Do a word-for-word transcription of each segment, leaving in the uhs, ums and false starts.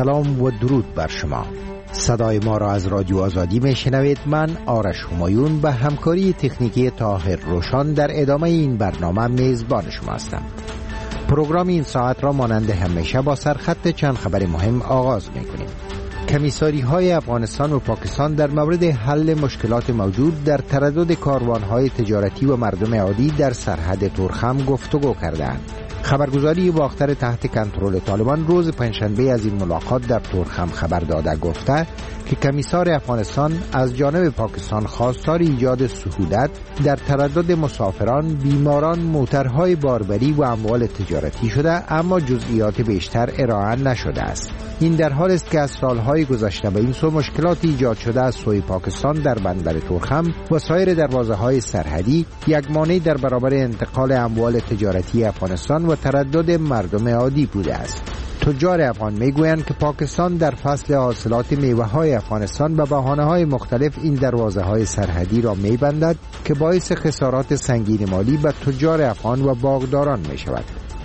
سلام و درود بر شما. صدای ما را از رادیو آزادی می شنوید. من آرش همایون به همکاری تکنیکی طاهر روشان در ادامه این برنامه میزبان شما هستم. پروگرام این ساعت را مانند همیشه با سرخط چند خبر مهم آغاز می کنیم. کمیساری های افغانستان و پاکستان در مورد حل مشکلات موجود در تردد کاروان های تجارتی و مردم عادی در سرحد تورخم گفتگو کردند. خبرگزاری باختر تحت کنترل طالبان روز پنجشنبه از این ملاقات در تورخم خبر داده گفته که کمیسار افغانستان از جانب پاکستان خواستار ایجاد سهولت در تردد مسافران، بیماران، موترهای باربری و اموال تجارتی شده، اما جزئیات بیشتر ارائه نشده است. این در حال است که از سالهای گذشته به این سو مشکلات ایجاد شده از سوی پاکستان در بندر تورخم و سایر دروازه‌های سرحدی یک مانع در برابر انتقال اموال تجارتی افغانستان و تردد مردم عادی بوده است. تجار افغان میگویند که پاکستان در فصل حاصلات میوه‌های افغانستان به بهانه‌های مختلف این دروازه‌های سرحدی را می‌بندد که باعث خسارات سنگین مالی به تجار افغان و باغداران می‌شود.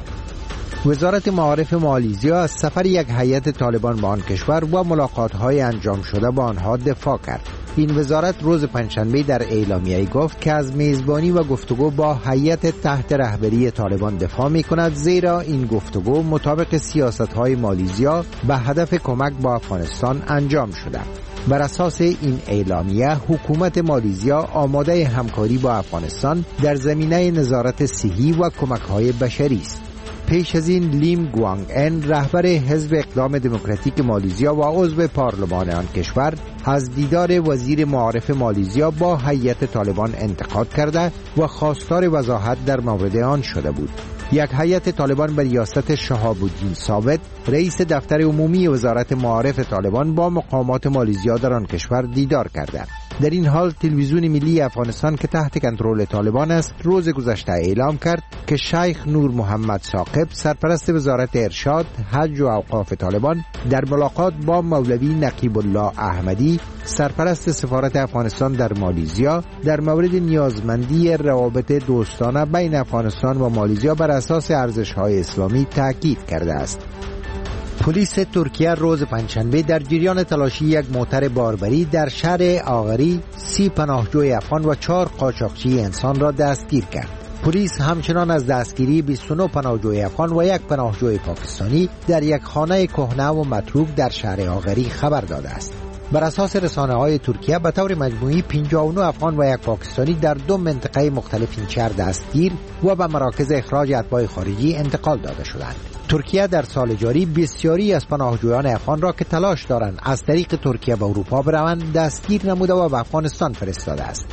وزارت معارف مالیزیا از سفر یک هیئت طالبان به آن کشور و ملاقات‌های انجام شده با آنها دفاع کرد. این وزارت روز پنجشنبه در اعلامیه گفت که از میزبانی و گفتگو با هیئت تحت رهبری طالبان دفاع می‌کند، زیرا این گفتگو مطابق سیاست‌های مالیزیا به هدف کمک با افغانستان انجام شده. بر اساس این اعلامیه حکومت مالیزیا آماده همکاری با افغانستان در زمینه نظارت صحی و کمک‌های بشری است. پیش از این لیم گوانگ ان رهبر حزب اقدام دموکراتیک مالیزیا و عضو پارلمان آن کشور از دیدار وزیر معارف مالیزیا با هیئت طالبان انتقاد کرده و خواستار وضاحت در مورد آن شده بود. یک هیئت طالبان به ریاست شهاب الدین ثابت، رئیس دفتر عمومی وزارت معارف طالبان، با مقامات مالیزیا در آن کشور دیدار کرده. در این حال تلویزیون ملی افغانستان که تحت کنترل طالبان است روز گذشته اعلام کرد که شیخ نور محمد ثاقب، سرپرست وزارت ارشاد، حج و اوقاف طالبان، در ملاقات با مولوی نقیب الله احمدی، سرپرست سفارت افغانستان در مالیزیا، در مورد نیازمندی روابط دوستانه بین افغانستان و مالیزیا بر اساس ارزش‌های اسلامی تاکید کرده است. پلیس ترکیه روز پنجشنبه در جریان تلاشی یک موتر باربری در شهر آغری سی پناهجوی افغان و چهار قاچاقچی انسان را دستگیر کرد. پلیس همچنان از دستگیری بیست و نه پناهجوی افغان و یک پناهجوی پاکستانی در یک خانه کهنه و متروک در شهر آغری خبر داده است. بر اساس رسانه‌های ترکیه به طور مجموعی پنجاه و نه افغان و یک پاکستانی در دو منطقه مختلف این شهر دستگیر و به مراکز اخراج اتباع خارجی انتقال داده شدند. ترکیه در سال جاری بسیاری از پناهجویان افغان را که تلاش دارند از طریق ترکیه به اروپا بروند دستگیر نموده و به افغانستان فرستاده است.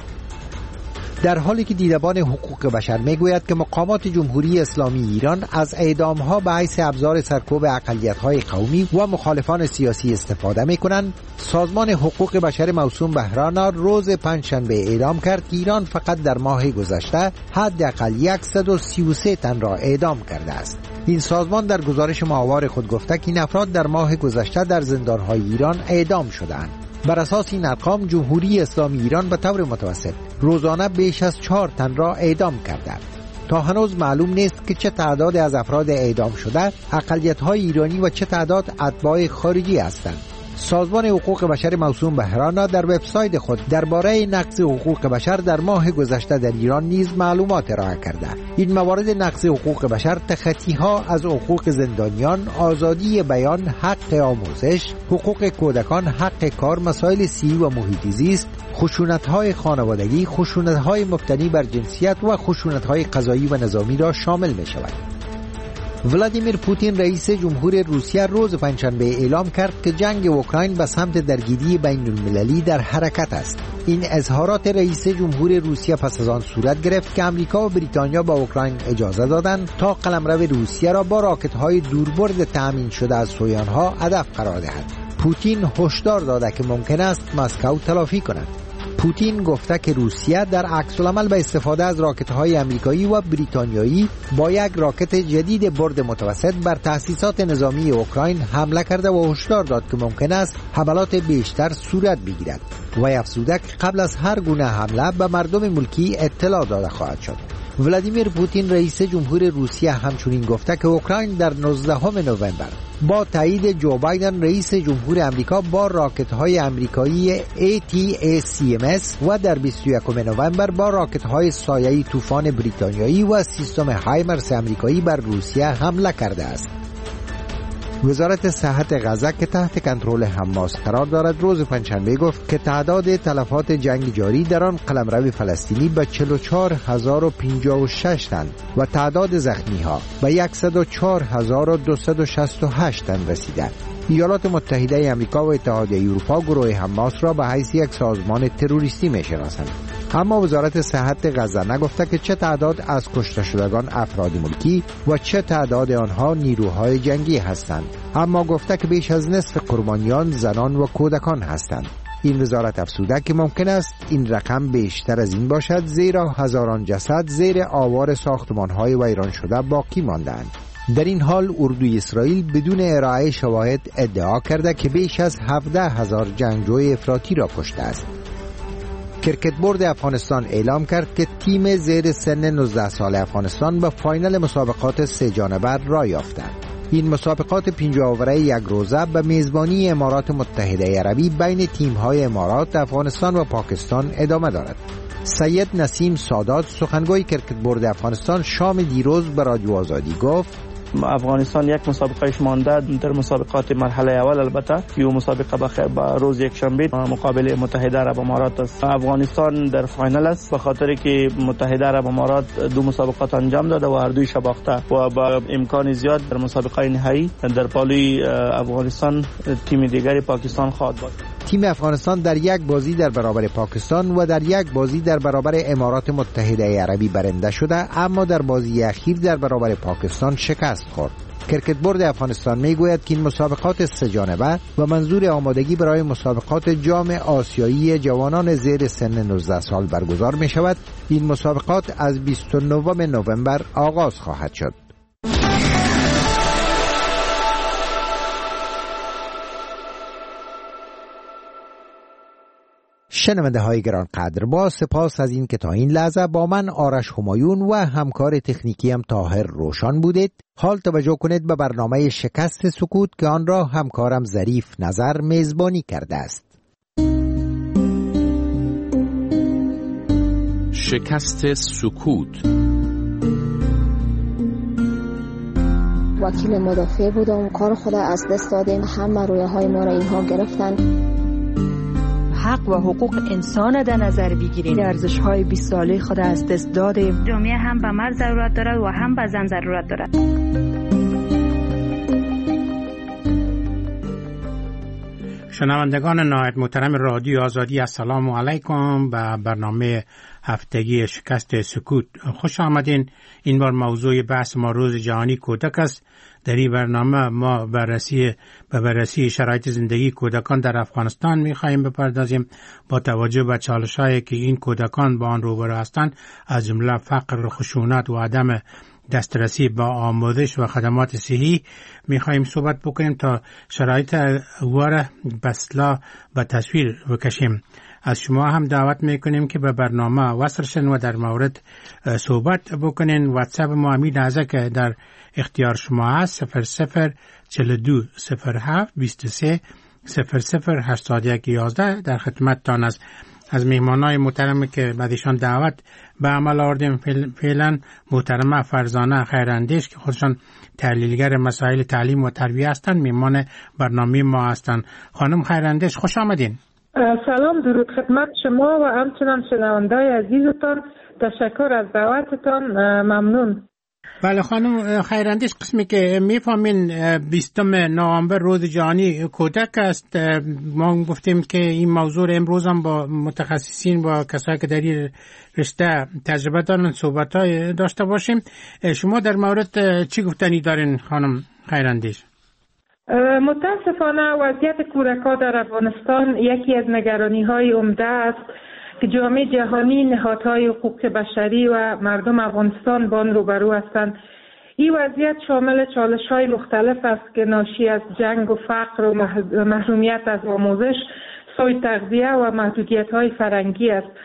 در حالی که دیدبان حقوق بشر میگوید که مقامات جمهوری اسلامی ایران از اعدام‌ها به حیث ابزار سرکوب اقلیت‌های قومی و مخالفان سیاسی استفاده می‌کنند، سازمان حقوق بشر موسوم به رانا روز پنجشنبه اعلام کرد که ایران فقط در ماه گذشته حداقل صد و سی و سه تن را اعدام کرده است. این سازمان در گزارش ماهوار خود گفته که این افراد در ماه گذشته در زندان‌های ایران اعدام شدند. بر اساس این ارقام جمهوری اسلامی ایران به طور متوسط روزانه بیش از چهار تن را اعدام کرده. تا هنوز معلوم نیست که چه تعداد از افراد اعدام شده اقلیت‌های ایرانی و چه تعداد اتباع خارجی هستند. سازمان حقوق بشر موسوم به رانا در وبسایت خود درباره نقض حقوق بشر در ماه گذشته در ایران نیز معلومات ارائه کرده. این موارد نقض حقوق بشر تخطی‌ها از حقوق زندانیان، آزادی بیان، حق آموزش، حقوق کودکان، حق کار، مسائل صحی و محیط زیست، خشونت‌های خانوادگی، خشونت‌های مبتنی بر جنسیت و خشونت‌های قضایی و نظامی را شامل می‌شود. ولادیمیر پوتین رئیس جمهور روسیه روز پنجشنبه اعلام کرد که جنگ اوکراین به سمت درگیری بین المللی در حرکت است. این اظهارات رئیس جمهور روسیه پس از آن صورت گرفت که امریکا و بریتانیا به اوکراین اجازه دادند تا قلمرو روسیه را با راکت‌های دوربرد تأمین شده از سوی آنها هدف قرار دهد. پوتین هشدار داده که ممکن است مسکو تلافی کند. پوتین گفته که روسیه در عکس‌العمل به استفاده از راکت‌های آمریکایی و بریتانیایی با یک راکت جدید برد متوسط بر تأسیسات نظامی اوکراین حمله کرده و هشدار داد که ممکن است حملات بیشتر صورت بگیرد و افزوده که قبل از هر گونه حمله به مردم ملکی اطلاع داده خواهد شد. ولادیمیر پوتین رئیس جمهور روسیه همچنین گفته که اوکراین در نوزدهم نوامبر با تایید جو بایدن رئیس جمهور امریکا با راکت‌های آمریکایی ای تی ای سی ام اس و در بیست و یکم نوامبر با راکت‌های سایه‌ای طوفان بریتانیایی و سیستم هایمرس آمریکایی بر روسیه حمله کرده است. وزارت صحت غزه که تحت کنترل حماس قرار دارد روز پنجشنبه گفت که تعداد تلفات جنگ جاری در آن قلمرو فلسطینی به چهل و چهار هزار و پنجاه و شش تن و تعداد زخمی ها به صد و چهار هزار و دویست و شصت و هشت تن رسیده. ایالات متحده آمریکا و اتحادیه اروپا گروه حماس را به حیث یک سازمان تروریستی می‌شناسند. اما وزارت صحت غزه نگفته که چه تعداد از کشته شدگان افراد ملکی و چه تعداد آنها نیروهای جنگی هستند، اما گفته که بیش از نصف قربانیان زنان و کودکان هستند. این وزارت افزوده که ممکن است این رقم بیشتر از این باشد، زیرا هزاران جسد زیر آوار ساختمان‌های ویران شده باقی مانده‌اند. در این حال اردوی اسرائیل بدون ارائه شواهد ادعا کرده که بیش از هفده هزار جنگجوی افراطی را کشته است. کرکت بورد افغانستان اعلام کرد که تیم زیر سن نوزده سال افغانستان به فاینال مسابقات سه جانبه را یافتند. این مسابقات پنجاه اوره یک روزه به میزبانی امارات متحده عربی بین تیم‌های امارات، افغانستان و پاکستان ادامه دارد. سید نسیم سادات سخنگوی کرکت بورد افغانستان شام دیروز به رادیو آزادی گفت افغانستان یک مسابقهش مانده در مسابقات مرحله اول، البته یو مسابقه بخیر با روز یک شنبه مقابل متحده عرب امارات است. افغانستان در فاینال است به خاطر که متحده عرب امارات دو مسابقات انجام داده و هر دویش باخته و با امکان زیاد در مسابقه نهایی در پالوی افغانستان تیم دیگری پاکستان خواهد بود. تیم افغانستان در یک بازی در برابر پاکستان و در یک بازی در برابر امارات متحده عربی برنده شده، اما در بازی اخیر در برابر پاکستان شکست خورد. کرکت بورد افغانستان میگوید که این مسابقات سه جانبه و منظور آمادگی برای مسابقات جام آسیایی جوانان زیر سن نوزده سال برگزار می شود. این مسابقات از بیست و نه نوامبر آغاز خواهد شد. شنونده های گران قدر، با سپاس از این که تا این لحظه با من آرش همایون و همکار تکنیکیم طاهر روشان بودید. حال توجه کنید به برنامه شکست سکوت که آن را همکارم ظریف نظر میزبانی کرده است. شکست سکوت. وکیل مدافع بودم، کار خود از دست دادیم، همه رویه های ما را اینها گرفتن. حق و حقوق انسان در نظر بگیریم. ارزش‌های بیست ساله خود از دست دادیم. جامعه هم به مرد ضرورت دارد و هم به زن ضرورت دارد. شنوندگان نهایت محترم رادیو آزادی، السلام علیکم. به برنامه هفتگی شکست سکوت خوش آمدین. این بار موضوع بحث ما روز جهانی کودک است. در این برنامه ما بررسی به بررسی شرایط زندگی کودکان در افغانستان می‌خواهیم بپردازیم با توجه به چالش‌هایی که این کودکان با آن روبرو هستند، از جمله فقر، خشونت و عدم دسترسی به آموزش و خدمات صحی. می‌خواهیم صحبت بکنیم تا شرایط واره بسلا و تصویر بکشیم. از شما هم دعوت میکنیم که به برنامه وصل شن و در مورد صحبت بکنین. واتساپ ما همین لحظه که در اختیار شما هست، صفر صفر چهل و دو صفر هفت بیست و سه صفر صفر هشتاد و یک یازده در خدمتتان است. از مهمانای محترم که بعدشان دعوت به عمل آوردیم فعلا محترمه فرزانه خیراندیش که خودشان تحلیلگر مسائل تعلیم و تربیت هستند، مهمان برنامه ما هستند. خانم خیراندیش خوش آمدین. سلام، درود خدمت شما و همچنان شنونده‌های عزیزتان. تشکر از دعوتتان، ممنون. بله خانم خیراندیش، قسمی که میفهمین بیستم نوامبر روز جهانی کودک است. ما گفتیم که این موضوع امروز هم با متخصصین، با کسایی که در این رشته تجربه دارن صحبت‌های داشته باشیم. شما در مورد چی گفتنی دارین خانم خیراندیش؟ متاسفانه وضعیت کودکان در افغانستان یکی از نگرانی‌های عمده است که جامعه جهانی، نهادهای حقوق بشری و مردم افغانستان با آن روبرو هستند. این وضعیت شامل چالش‌های مختلف است که ناشی از جنگ و فقر و محرومیت از آموزش، سوء تغذیه و محدودیت‌های فرهنگی است.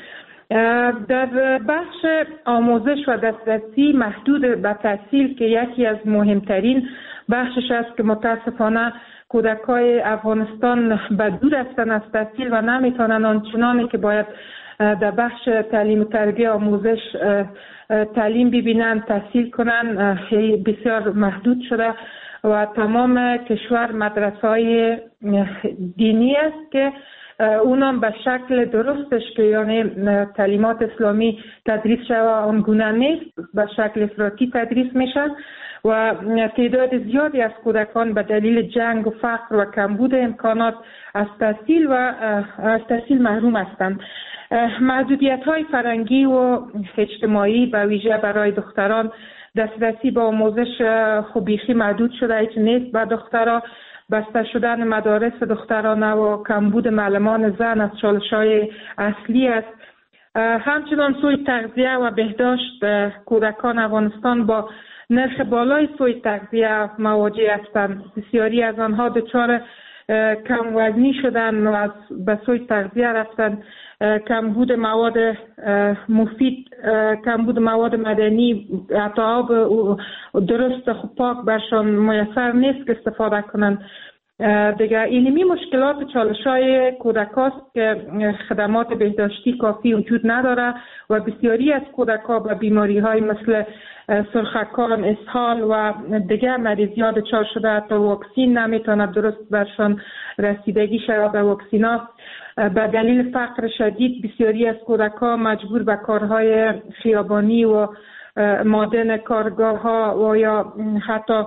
در بخش آموزش و دسترسی محدود به تحصیل که یکی از مهمترین بخشش است که متاسفانه کودکای افغانستان به دور هستند از تحصیل و نمیتونن آنچنانی که باید در بخش تعلیم و تربیت آموزش تعلیم ببینن تحصیل کنن بسیار محدود شده و تمام کشور مدرسه های دینی است که اونم به شکل درستش که یعنی تعلیمات اسلامی تدریس شده آنگونه نیست، به شکل افراطی تدریس میشن و تعداد زیادی از کودکان به دلیل جنگ و فقر و کمبود امکانات از تحصیل و از تحصیل محروم هستند. محدودیت های فرهنگی و اجتماعی به ویژه برای دختران دسترسی به آموزش خوبیخی محدود شده، هیچ نیست به دخترها. بسته شدن مدارس دخترانه و کمبود معلمان زن از چالش‌های اصلی است. همچنان سوء تغذیه و بهداشت کودکان افغانستان با نرخ بالای سوء تغذیه مواجه هستند. بسیاری از آنها دچار کم وزنی شدن و از به سوء تغذیه رفتن. کمبود مواد مفید، کمبود مواد مدنی، حتی آب درست خوب پاک برشان میسر نیست که استفاده کنند. دیگه علمی مشکلات چالش‌های کودکاست که خدمات بهداشتی کافی وجود نداره و بسیاری از کودکا به بیماری‌های مثل سرخکان، اسهال و دیگر مریضیات دچار شده، حتی واکسین نمیتونه درست برشان رسیدگی شود به واکسینا. به دلیل فقر شدید بسیاری از کودکا مجبور به کارهای خیابانی و مادن کارگاه ها و یا حتی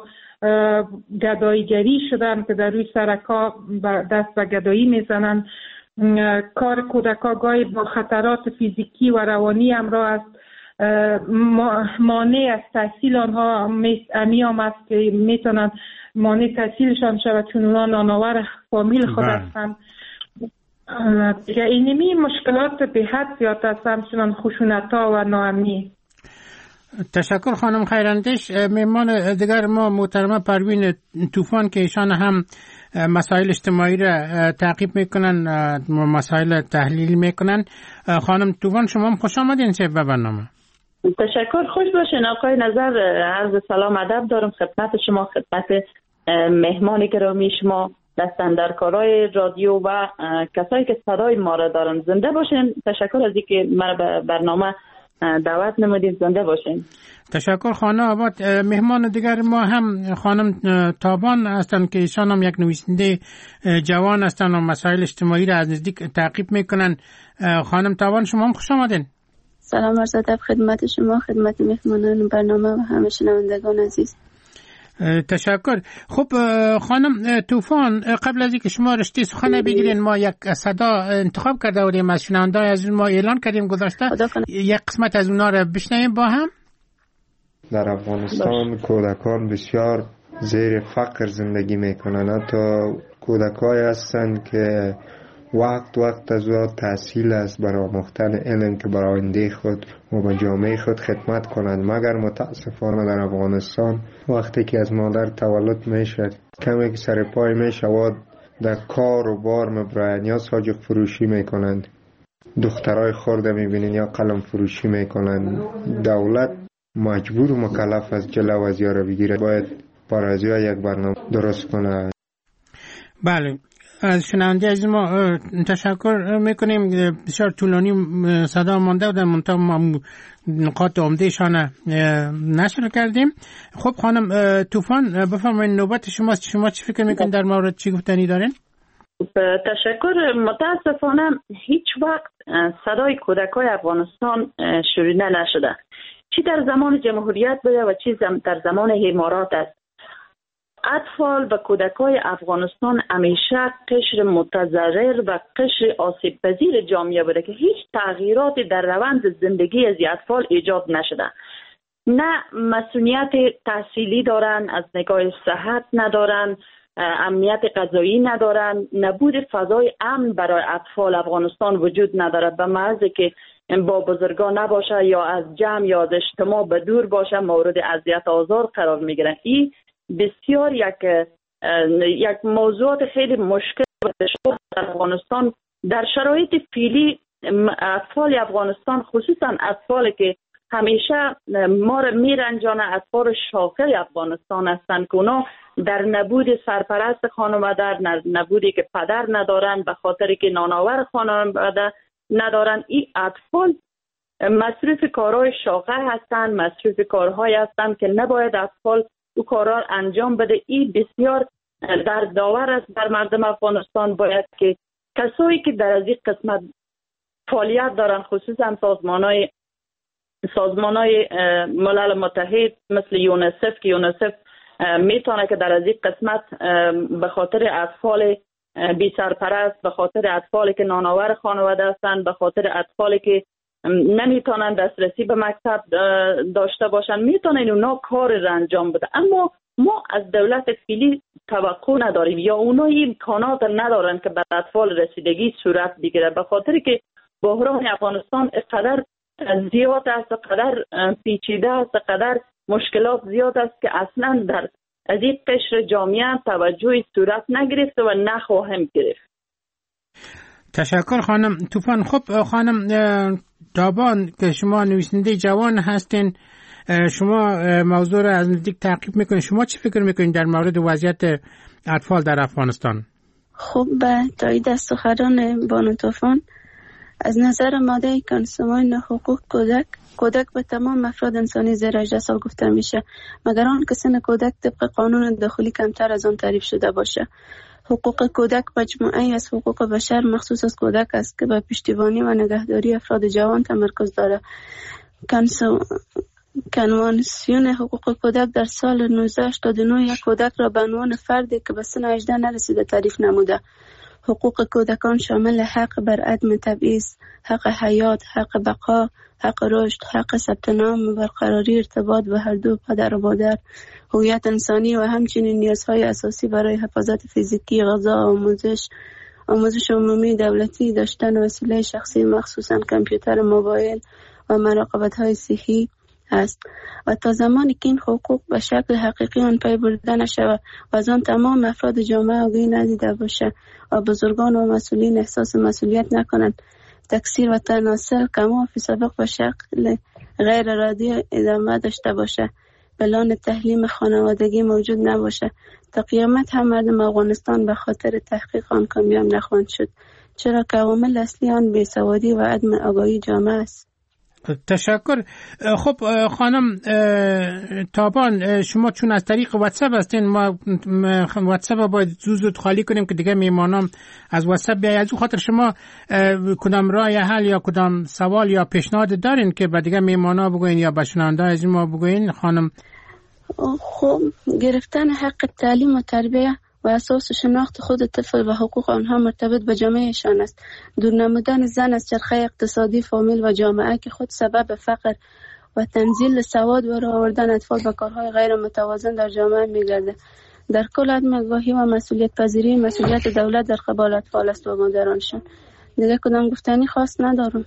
گداییگری شدن که در روی سرکا دست به گدایی میزنن. کار کودکا گاهی با خطرات فیزیکی و روانی همراه است. مانع از تحصیل آنها امی هم است که میتونن مانع تحصیلشان شود چون اونا نانآور فامیل خود هستند. دیگه اینمی مشکلات به حد زیاد است، همچنان خشونت‌ها و ناامنی. تشکر خانم خیراندیش. مهمان دیگر ما محترمه پروین طوفان که ایشان هم مسائل اجتماعی را تعقیب میکنن، مسائل تحلیل میکنن. خانم طوفان شما هم خوش آمدین چه به برنامه. تشکر، خوش باشین آقای نظر. عرض سلام ادب دارم خدمت شما، خدمت مهمان گرامی شما، دستاندرکارای رادیو و کسایی که صدای ما را دارن. زنده باشین. تشکر از اینکه مرا به برنامه دعوت نمودید. زنده باشین. تشکر خانم آباد. مهمان دیگر ما هم خانم تابان هستند که ایشان هم یک نویسنده جوان هستند و مسائل اجتماعی را از نزدیک تعقیب میکنن. خانم تابان شما هم خوش آمدین. سلام عرض ادب خدمت شما، خدمت مهمانان برنامه و همه شنوندگان عزیز. تشکر. خب خانم طوفان، قبل از اینکه شما رشته سخن بگیرین ما یک صدا انتخاب کرده بودیم از شنونده‌های از ما اعلان کردیم گذاشته، یک قسمت از اونا رو بشنویم با هم. در افغانستان کودکان بسیار زیر فقر زندگی میکنن. حتی کودکایی هستند که وقت وقت از او تحصیل است برای آموختن علم که برای آینده خود و به جامعه خود خدمت کنند. مگر متاسفانه در افغانستان وقتی که از مادر تولد میشد کمی که سر پای میشود در کار و بار مبراین یا ساجق فروشی میکنند، دخترای خورده میبینین یا قلم فروشی میکنند. دولت مجبور و مکلف از جلو از یاره بگیره، باید برای یک برنامه درست کنه. بله، از شنونده از ما تشکر میکنیم. بسیار طولانی صدا مانده بودن، منتها ما نقاط عمدهشان نشر کردیم. خب خانم طوفان بفرمایید نوبت شماست. شما چی فکر میکنید در مورد چی گفتنی دارین؟ تشکر. متاسفانه هیچ وقت صدای کودکای افغانستان شنیده نشده، چی در زمان جمهوریت بوده و چی در زمان امارات است. اطفال و کودکای افغانستان همیشه قشر متضرر و قشر آسیب پذیر جامعه بوده که هیچ تغییراتی در روند زندگی از اطفال ایجاد نشده. نه مسئولیت تحصیلی دارن، از نگاه صحت ندارن، امنیت غذایی ندارن، نبود فضای امن برای اطفال افغانستان وجود نداره. به محض که با بزرگان نباشه یا از جمع یا از اجتماع به دور باشه مورد اذیت آزار قرار میگیرن. این بسیار یک یک موضوع خیلی مشکل و دشوار در افغانستان در شرایط فعلی اطفال افغانستان، خصوصا اطفالی که همیشه ما را میرنجانه، اطفال شاخه افغانستان هستند که اونا در نبود سرپرست خانواده، نبودی که پدر ندارن، به خاطر که نانآور خانواده ندارن، این اطفال مصروف کارهای شاقه هستند، مصروف کارهای هستند که نباید اطفال او کارها انجام بده. این بسیار دردآور است بر مردم افغانستان. باید که کسایی که در از این قسمت فعالیت دارن، خصوصا سازمانهای سازمانهای ملل متحد مثل یونیسف که یونیسف میتونه که در از این قسمت به خاطر اطفال بی سرپرست، به خاطر اطفالی که نانآور خانواده هستند، به خاطر اطفالی که نمیتونن دسترسی به مکتب داشته باشن، میتونن اونا کار را انجام بده. اما ما از دولت فعلی توقع نداریم یا اونا این امکانات ندارن که به اطفال رسیدگی صورت بگیره، به خاطر که بحران افغانستان اقدر زیاد است، اقدر پیچیده است، اقدر مشکلات زیاد است که اصلا در از این قشر جامعه توجه صورت نگرفته و نخواهم گرفت. تشکر خانم طوفان. خب خانم تابان که شما نویسنده جوان هستین، شما موضوع را از نزدیک تعقیب میکنید، شما چی فکر میکنید در مورد وضعیت اطفال در افغانستان؟ خب به تایید از سخنان بانو طوفان، از نظر ماده کنسومان حقوق کودک، کودک به تمام افراد انسانی زیر هجده سال گفته میشه، مگر آن که سن کودک طبق قانون داخلی کمتر از آن تعریف شده باشه. حقوق کودک مجموعه‌ای از حقوق بشر مخصوص از کودک است که به پشتیبانی و نگهداری افراد جوان تمرکز داره. کنسو... کنوانسیون حقوق کودک در سال نوزده هشتاد و نه یک کودک را به عنوان فردی که به سن هجده نرسیده تعریف نموده. حقوق کودکان شامل حق بر عدم تبعیض، حق حیات، حق بقا، حق رشد، حق ثبت نام و برقراری ارتباط به هر دو پدر و مادر، هویت انسانی و همچنین نیازهای اساسی برای حفاظت فیزیکی، غذا، آموزش، آموزش عمومی دولتی، داشتن وسیله شخصی مخصوصاً کامپیوتر موبایل و مراقبت‌های صحی است. و تا زمانی که این حقوق به شکل حقیقی آن پی برده نشود و از آن تمام افراد جامعه آگاهی ندیده باشه و بزرگان و مسئولین احساس مسئولیت نکنند، تکثیر و تناسل کما فی سابق به شکل غیر ارادی ادامه داشته باشه، پلان تحریم خانوادگی موجود نباشه، تا قیامت هم مردم افغانستان به خاطر تحقیق آن کامیاب نخواهند شد، چرا که عوامل اصلی آن بیسوادی و عدم آگاهی جامعه است. تشکر. خب خانم تابان، شما چون از طریق واتساپ هستین، ما واتساپ باید زود زود خالی کنیم که دیگه میمانم از واتساپ بیاید. از خاطر شما کدام راه حل یا کدام سوال یا پیشنهاد دارین که به دیگه میمانا بگوین یا به شنونده از ما بگوین خانم؟ خب گرفتن حق تعلیم و تربیه و اساس شناخت خود طفل و حقوق آنها مرتبط به جامعهشان است. دور نمودن زن از چرخه اقتصادی فامیل و جامعه که خود سبب فقر و تنزیل سواد و راه آوردن اطفال به کارهای غیر متوازن در جامعه می‌گردد. در کل عدم آگاهی و مسئولیت پذیری مسئولیت دولت در قبال اطفال است و مادرانشان. دیگه کدام گفتنی خاص ندارم.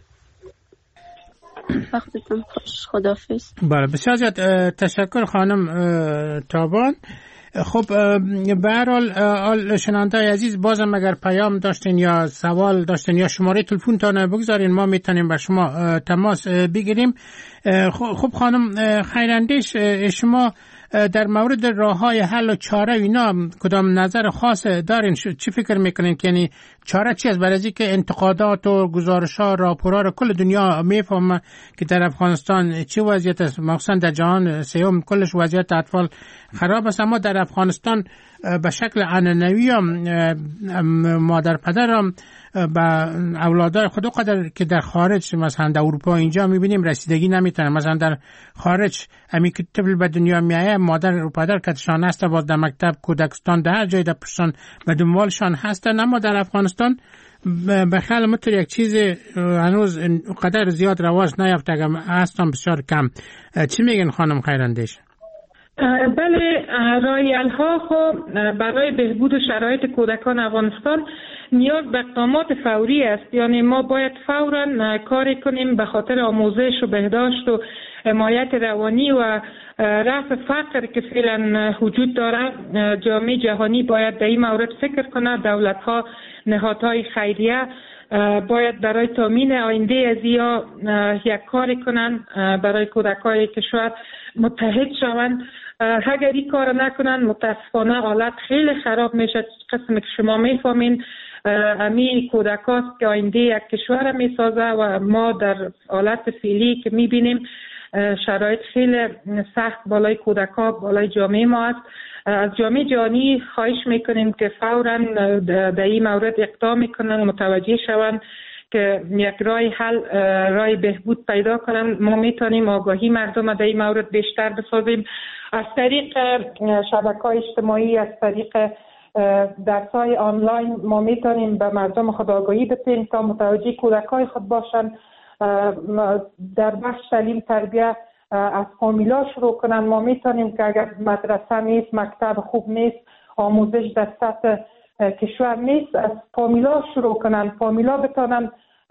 وقتتون خوش. خداحافظ. بله بسیار زیاد تشکر خانم تابان. خب به هر حال شنونده عزیز، بازم اگر پیام داشتین یا سوال داشتین یا شماره تلفنتان بگذارین، ما میتونیم با شما تماس بگیریم. خب خانم خیراندیش، شما در مورد راه‌های حل و چاره اینا کدام نظر خاص دارین؟ چی فکر میکنین که یعنی چاره چی است؟ برای از اینکه انتقادات و گزارش‌ها راپورها رو کل دنیا میفهمه که در افغانستان چی وضعیت است، مخصوصا در جهان سیوم کلش وضعیت اطفال خراب است، اما در افغانستان به شکل عنعنوی مادر پدر هم به اولادای خود قدر که در خارج مثلا در اروپا اینجا میبینیم رسیدگی نمیتونه. مثلا در خارج امی که طفل به دنیا میایه مادر و پدر کتشان هست باز در مکتب کودکستان در هر جای در پشتان به دنبالشان هستن، اما در افغانستان به خیال مطور یک چیز هنوز قدر زیاد رواج نیافته، اگر هستن بسیار کم. چی میگن خانم خیراندیش؟ بله، رایل ها خب برای بهبود شرایط کودکان افغانستان نیاز به اقدامات فوری است. یعنی ما باید فوراً کاری کنیم به خاطر آموزش و بهداشت و حمایت روانی و رفع فقر که فعلا وجود دارد. جامعه جهانی باید در این مورد فکر کنه، دولت ها، نهادهای خیریه باید برای تامین آینده از یا یک کاری کنن برای کودکای کشور متحد شوند. اگر این کار نکنن متاسفانه حالت خیلی خراب میشه. قسمی که شما میفهمین امی کودکاست که آینده یک کشور میسازه و ما در حالت فعلی که میبینیم شرایط خیلی سخت بالای کودکا بالای جامعه ما است. از جامعه جهانی خواهش میکنیم که فوراً در این مورد اقدام میکنن، متوجه شوند که یک راه حل، راه بهبود پیدا کنن. ما میتونیم آگاهی مردم در این مورد بیشتر بسازیم از طریق شبکه‌های اجتماعی، از طریق درس‌های آنلاین. ما میتونیم به مردم خود آگاهی بدیم تا متوجه کودکای خود باشن. در بخش تعلیم تربیت از فامیلا شروع کنن. ما میتونیم که اگر مدرسه نیست، مکتب خوب نیست، آموزش در سطح کشور نیست، از فامیلا شروع کنن. فامیلا بتونن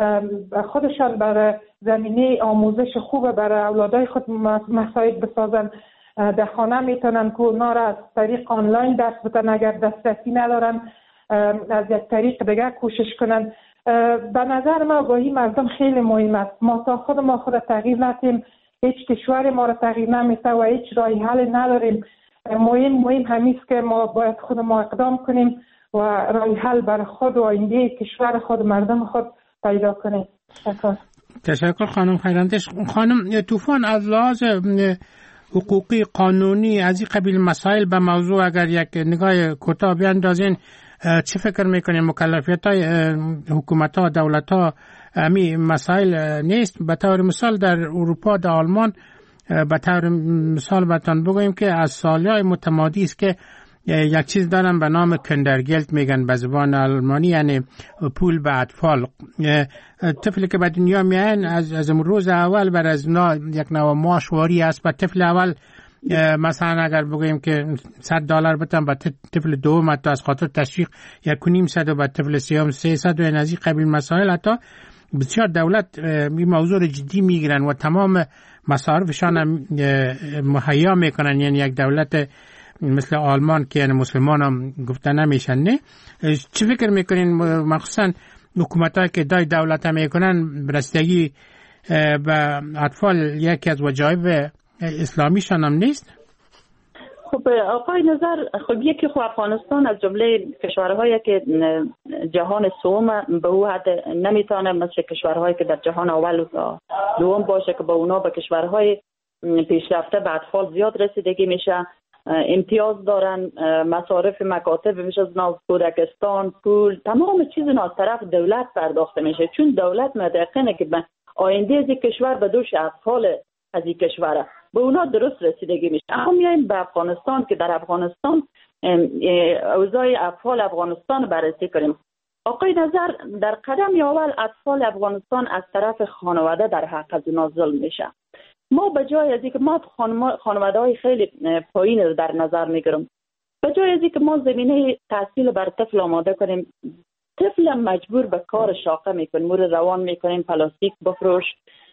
خودشان برای زمینه آموزش خوب برای اولادای خود مساعد بسازن. در خانه میتونن که اونا را از طریق آنلاین درس بدن، اگر دسترسی ندارن از یک طریق دیگه کوشش کنن. به نظر ما آگاهی مردم خیلی مهم است. ما تا خود ما خود تغییر ندیم، هیچ کشور ما را تغییر نمیده و هیچ راه حل نداریم. مهم مهم همیست که ما باید خود ما اقدام کنیم و راه حل برای خود و آینده کشور خود مردم خود پیدا کنیم. تشکر. تشکر خانم خیراندش. خانم طوفان، از لحاظ حقوقی قانونی از این قبیل مسائل به موضوع اگر یک نگاه کوتاه بیاندازین، چه فکر میکنین مکلفیت های حکومت ها دولت ها امی مسائل نیست؟ به طور مثال در اروپا، در آلمان، به طور مثال بهتان بگویم که از سالهای متمادی است که یک چیز دارن به نام کندرگلت میگن به زبان آلمانی، یعنی پول به اطفال. طفلی که به دنیا میان از از روز اول بر از نا یک نوع ماشواری است. به طفل اول مثلا اگر بگویم که صد دلار بدن، به طفل دوم حتی از خاطر تشویق یک و نیم صد و به طفل سوم سیصد و از این قبیل مسائل. حتی بسیار دولت این موضوع رو جدی میگیرن و تمام مصارفشان مهیا میکنن. یعنی یک دولت مثل آلمان که یعنی مسلمان هم گفته نمیشن. نه چه فکر میکنین مخصوصا حکومتایی که دای دولت هم میکنن برستگی به اطفال یکی از وجایب اسلامیشان هم نیست؟ خب آقای نظر، خب یکی خب افغانستان از جمله کشورهایی که جهان سوم به او حد نمیتونه مثل کشورهایی که در جهان اول و دوم باشه که به اونا به کشورهای پیشرفته به اطفال زیاد رسیدگی میشه، امتیاز دارن، مصارف مکاتب میشه از کودکستان، پول، تمام چیز از طرف دولت پرداخته میشه، چون دولت متقنه که به آینده از کشور به دوش اطفال از این کشوره به اونا درست رسیدگی میشه. اما میایم به افغانستان که در افغانستان اوضاع اطفال افغانستان بررسی کنیم. آقای نظر، در قدم اول اطفال افغانستان از طرف خانواده در حق از اونا ظلم میشه. ما به جای از اینکه ما خانواده های خیلی پایین رو در نظر میگیرم، به جای از اینکه ما زمینه تحصیل بر طفل آماده کنیم، طفل مجبور به کار شاقه میکنیم، مور روان میکنیم، پلاستیک بفروش،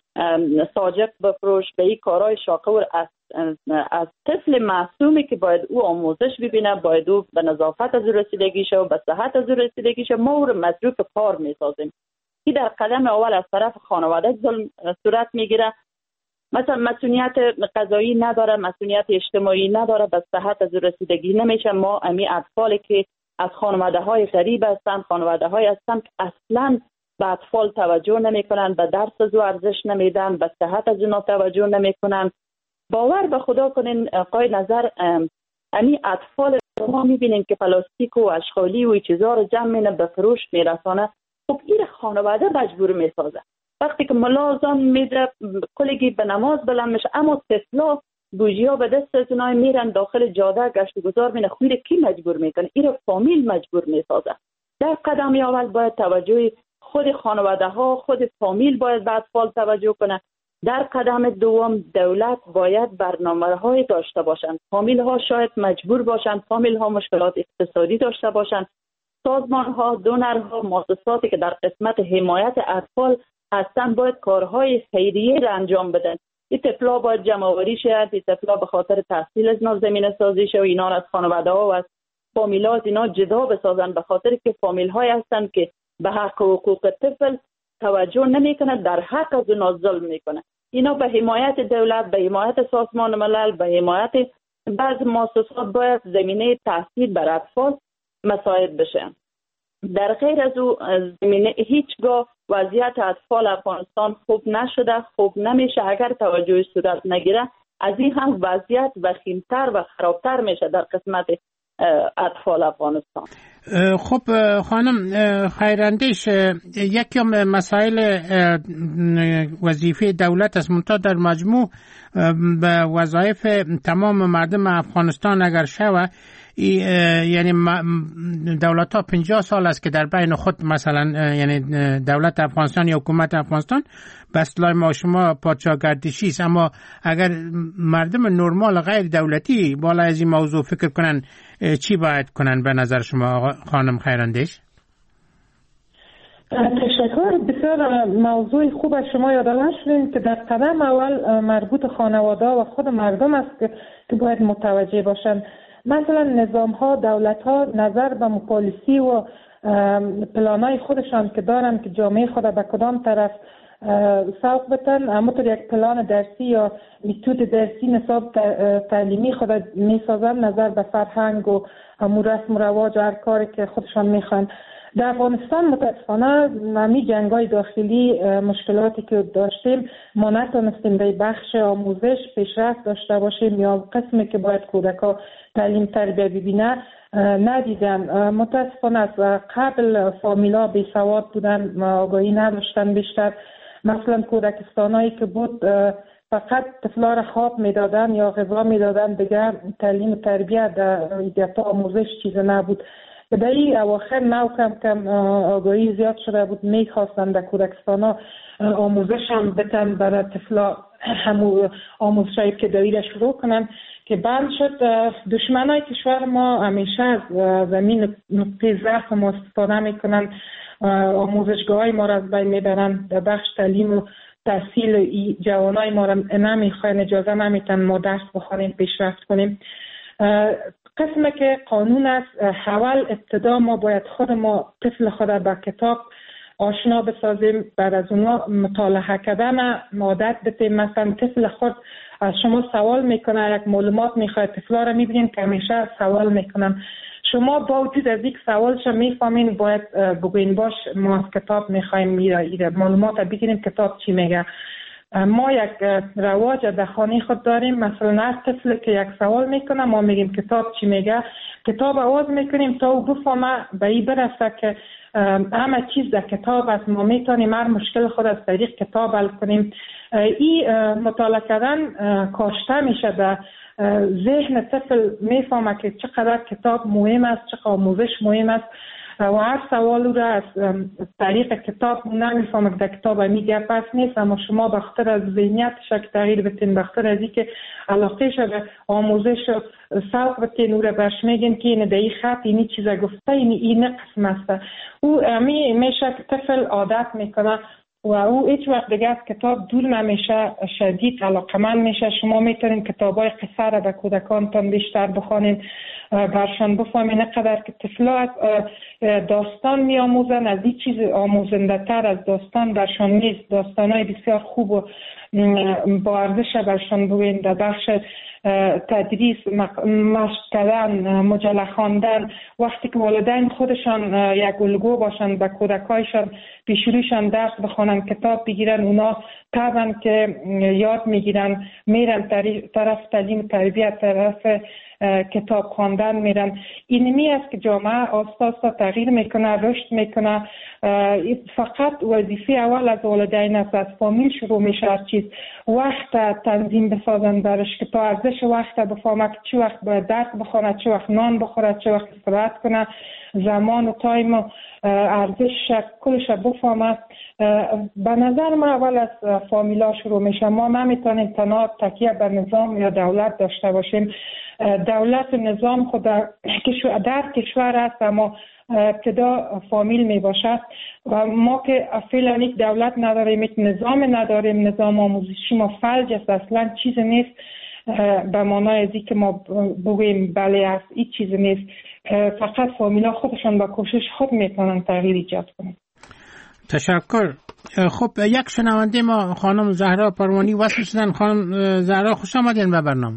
ساجق بفروش، به این کارهای شاقه و از, از طفل معصومی که باید او آموزش ببینه، باید او به نظافت از رسیدگی شه و به صحت از رسیدگی شه، ما او رو مصروف کار میسازیم. این در قدم اول از طرف خانواده ظلم صورت میگیره. مثلا مسئولیت قضایی نداره، مسئولیت اجتماعی نداره، به صحت از رسیدگی نمیشه. ما امی اطفالی که از خانواده های غریب هستن، خانواده های هستن که اصلا به اطفال توجه نمی کنن، به درس از ارزش نمیدن، به صحت از اونا توجه نمی کنن. باور به خدا کنین آقای نظر، امی اطفال ما میبینیم که پلاستیک و اشغالی و چیزا رو جمع مینه به فروش میرسانه. خب این خانواده مجبور میسازه. وقتی که ملازم میده کلگی به نماز بلند میشه، اما طفلا بوجیا به دست از اونای میرن داخل جاده گشت و گذار مینه. خویره کی مجبور میکنه؟ این رو فامیل مجبور میسازه. در قدم اول باید توجه خود خانواده ها، خود فامیل باید به اطفال توجه کنه. در قدم دوم دولت باید برنامه های داشته باشند. فامیل ها شاید مجبور باشند، فامیل ها مشکلات اقتصادی داشته باشند. سازمان ها، دونرها، مؤسساتی که در قسمت حمایت اطفال هستن باید کارهای خیریه را انجام بدن. این طفلا باید جمع‌آوری شه، این طفلا به خاطر تحصیل از اینا زمینه سازی شه و اینا از خانواده ها و از فامیل ها از اینا جدا بسازن، به خاطر که فامیل های هستن که به حق و حقوق طفل توجه نمیکنه، در حق از اونا ظلم میکنه. اینا به حمایت دولت، به حمایت سازمان ملل، به حمایت بعض مؤسسات باید زمینه تحصیل بر اطفال مساعد بشه. در غیر از او زمینه هیچگاه وضعیت اطفال افغانستان خوب نشده، خوب نمیشه. اگر توجه صورت نگیره از این هم وضعیت وخیمتر و خرابتر میشه در قسمت اطفال افغانستان. خب خانم خیراندیش، یکی از مسائل وظیفه دولت است، منتها در مجموع به وظایف تمام مردم افغانستان اگر شوه، یعنی دولت ها پنجاه سال است که در بین خود مثلا یعنی دولت افغانستان یا حکومت افغانستان به اصطلاح ما شما پادشاهگردشی است، اما اگر مردم نرمال غیر دولتی بالا از این موضوع فکر کنن چی باید کنن به نظر شما خانم خیراندیش؟ تشکر. بسیار موضوع خوب از شما یادآور شدیم که در قدم اول مربوط خانواده و خود مردم است که باید متوجه باشند. مثلا نظام ها، دولت ها نظر به پالیسی و پلانای خودشان که دارن که جامعه خود به کدام طرف سوق بتن، همونطور یک پلان درسی یا میتود درسی نصاب تعلیمی خود میسازن نظر به فرهنگ و همون رسم و رواج و هر کاری که خودشان میخوان. در افغانستان متاسفانه همی جنگای داخلی، مشکلاتی که داشتیم، ما نتونستیم در بخش آموزش پیشرفت داشته باشیم یا قسمی که باید کودکا تعلیم تربیه ببینه ندیدن. متاسفانه از قبل فامیلا بی سواد بودن، آگاهی نداشتن بیشتر. مثلا کودکستانایی که بود فقط طفلا را خواب میدادن یا غذا میدادن، دیگه تعلیم و تربیه در آموزش چیز نبود. در این اواخر نو کم کم آگاهی زیاد شده بود، میخواستن در کودکستانا آموزش هم بتن برای طفلا، همون آموزشایی که دویره شروع کنن که بند شد. دشمنای کشور ما همیشه از زمین نقطه ضعف ما استفاده میکنن، آموزشگاه های ما را از بین میبرن، در بخش تعلیم و تحصیل جوانای ما را نمیخواین، اجازه نمیتن ما درس بخونیم، پیشرفت کنیم. قسمه که قانون است، اول ابتدا ما باید خود ما طفل خود با کتاب آشنا بسازیم، بعد از اونا مطالعه کردن عادت بدیم. مثلا طفل خود از شما سوال میکنه، یک معلومات میخواد، طفلا را میبینین که همیشه سوال میکنن، شما با وجود از یک سوالش میفهمین باید بگوین باش ما از کتاب میخوایم میره معلومات بگیریم کتاب چی میگه. ما یک رواج در خانه خود داریم، مثلا هر طفل که یک سوال میکنه ما میگیم کتاب چی میگه، کتاب آواز میکنیم تا او بفهمه به این برسه که همه چیز در کتاب است، ما میتونیم هر مشکل خود از طریق کتاب حل کنیم. این مطالعه کردن کاشته میشه در ذهن طفل، میفهمه که چقدر کتاب مهم است، چقدر آموزش مهم است و هر سوال را از طریق کتاب نمیفهمه که در کتاب میگه پس نیست، اما شما بخاطر از ذهنیتش که تغییر بتین، بخاطر از اینکه علاقهش به آموزش سوق بتین او را برش میگین که این در این خط اینی چیزا گفته، این این قسم است، او امی میشه که طفل عادت میکنه و او هیچ وقت دیگه از کتاب دور نمیشه، شدید علاقمند میشه. شما میتونین کتابای قصه را به کودکانتان بیشتر بخوانین، برشان بفهمین نقدر که طفلا از داستان میآموزن، از این چیز آموزنده تر از داستان برشان نیست. داستانای بسیار خوب و با ارزش برشان بگوین، در بخش تدریس، مشق کردن، مجله خواندن، وقتی که والدین خودشان یک الگو باشند به کودکایشان، پیشرویشان درس بخوانند، کتاب بگیرن، اونا طبعا که یاد میگیرن، میرن طرف تعلیم تربیت، طرف کتاب خواندن میرن. اینمی است که جامعه آستا آستا تغییر میکنه، رشد میکنه. فقط وظیفه اول از والدین است، از فامیل شروع میشه هر چیز. وقت تنظیم بسازن برش که تا ارزش وقت بفهمه که چه وقت باید درس بخونه، چه وقت نان بخوره، چه وقت استراحت کنه، زمان و تایم و ارزش کلش بفهمه. به نظر من اول از فامیلا شروع میشه. ما نمیتونیم تنها تکیه بر نظام یا دولت داشته باشیم. دولت نظام خود در کشور است، اما ابتدا فامیل می باشد و ما که فعلا یک دولت نداریم، یک نظام نداریم، نظام آموزشی ما فلج است، اصلا چیز نیست به معنای ازی که ما بگوییم بله است، این چیز نیست. فقط فامیلا خودشان با کوشش خود میتونن تغییر ایجاد کنند. تشکر. خب یک شنونده ما خانم زهرا پروانی وصل شدن. خانم زهرا خوش آمدین به برنامه.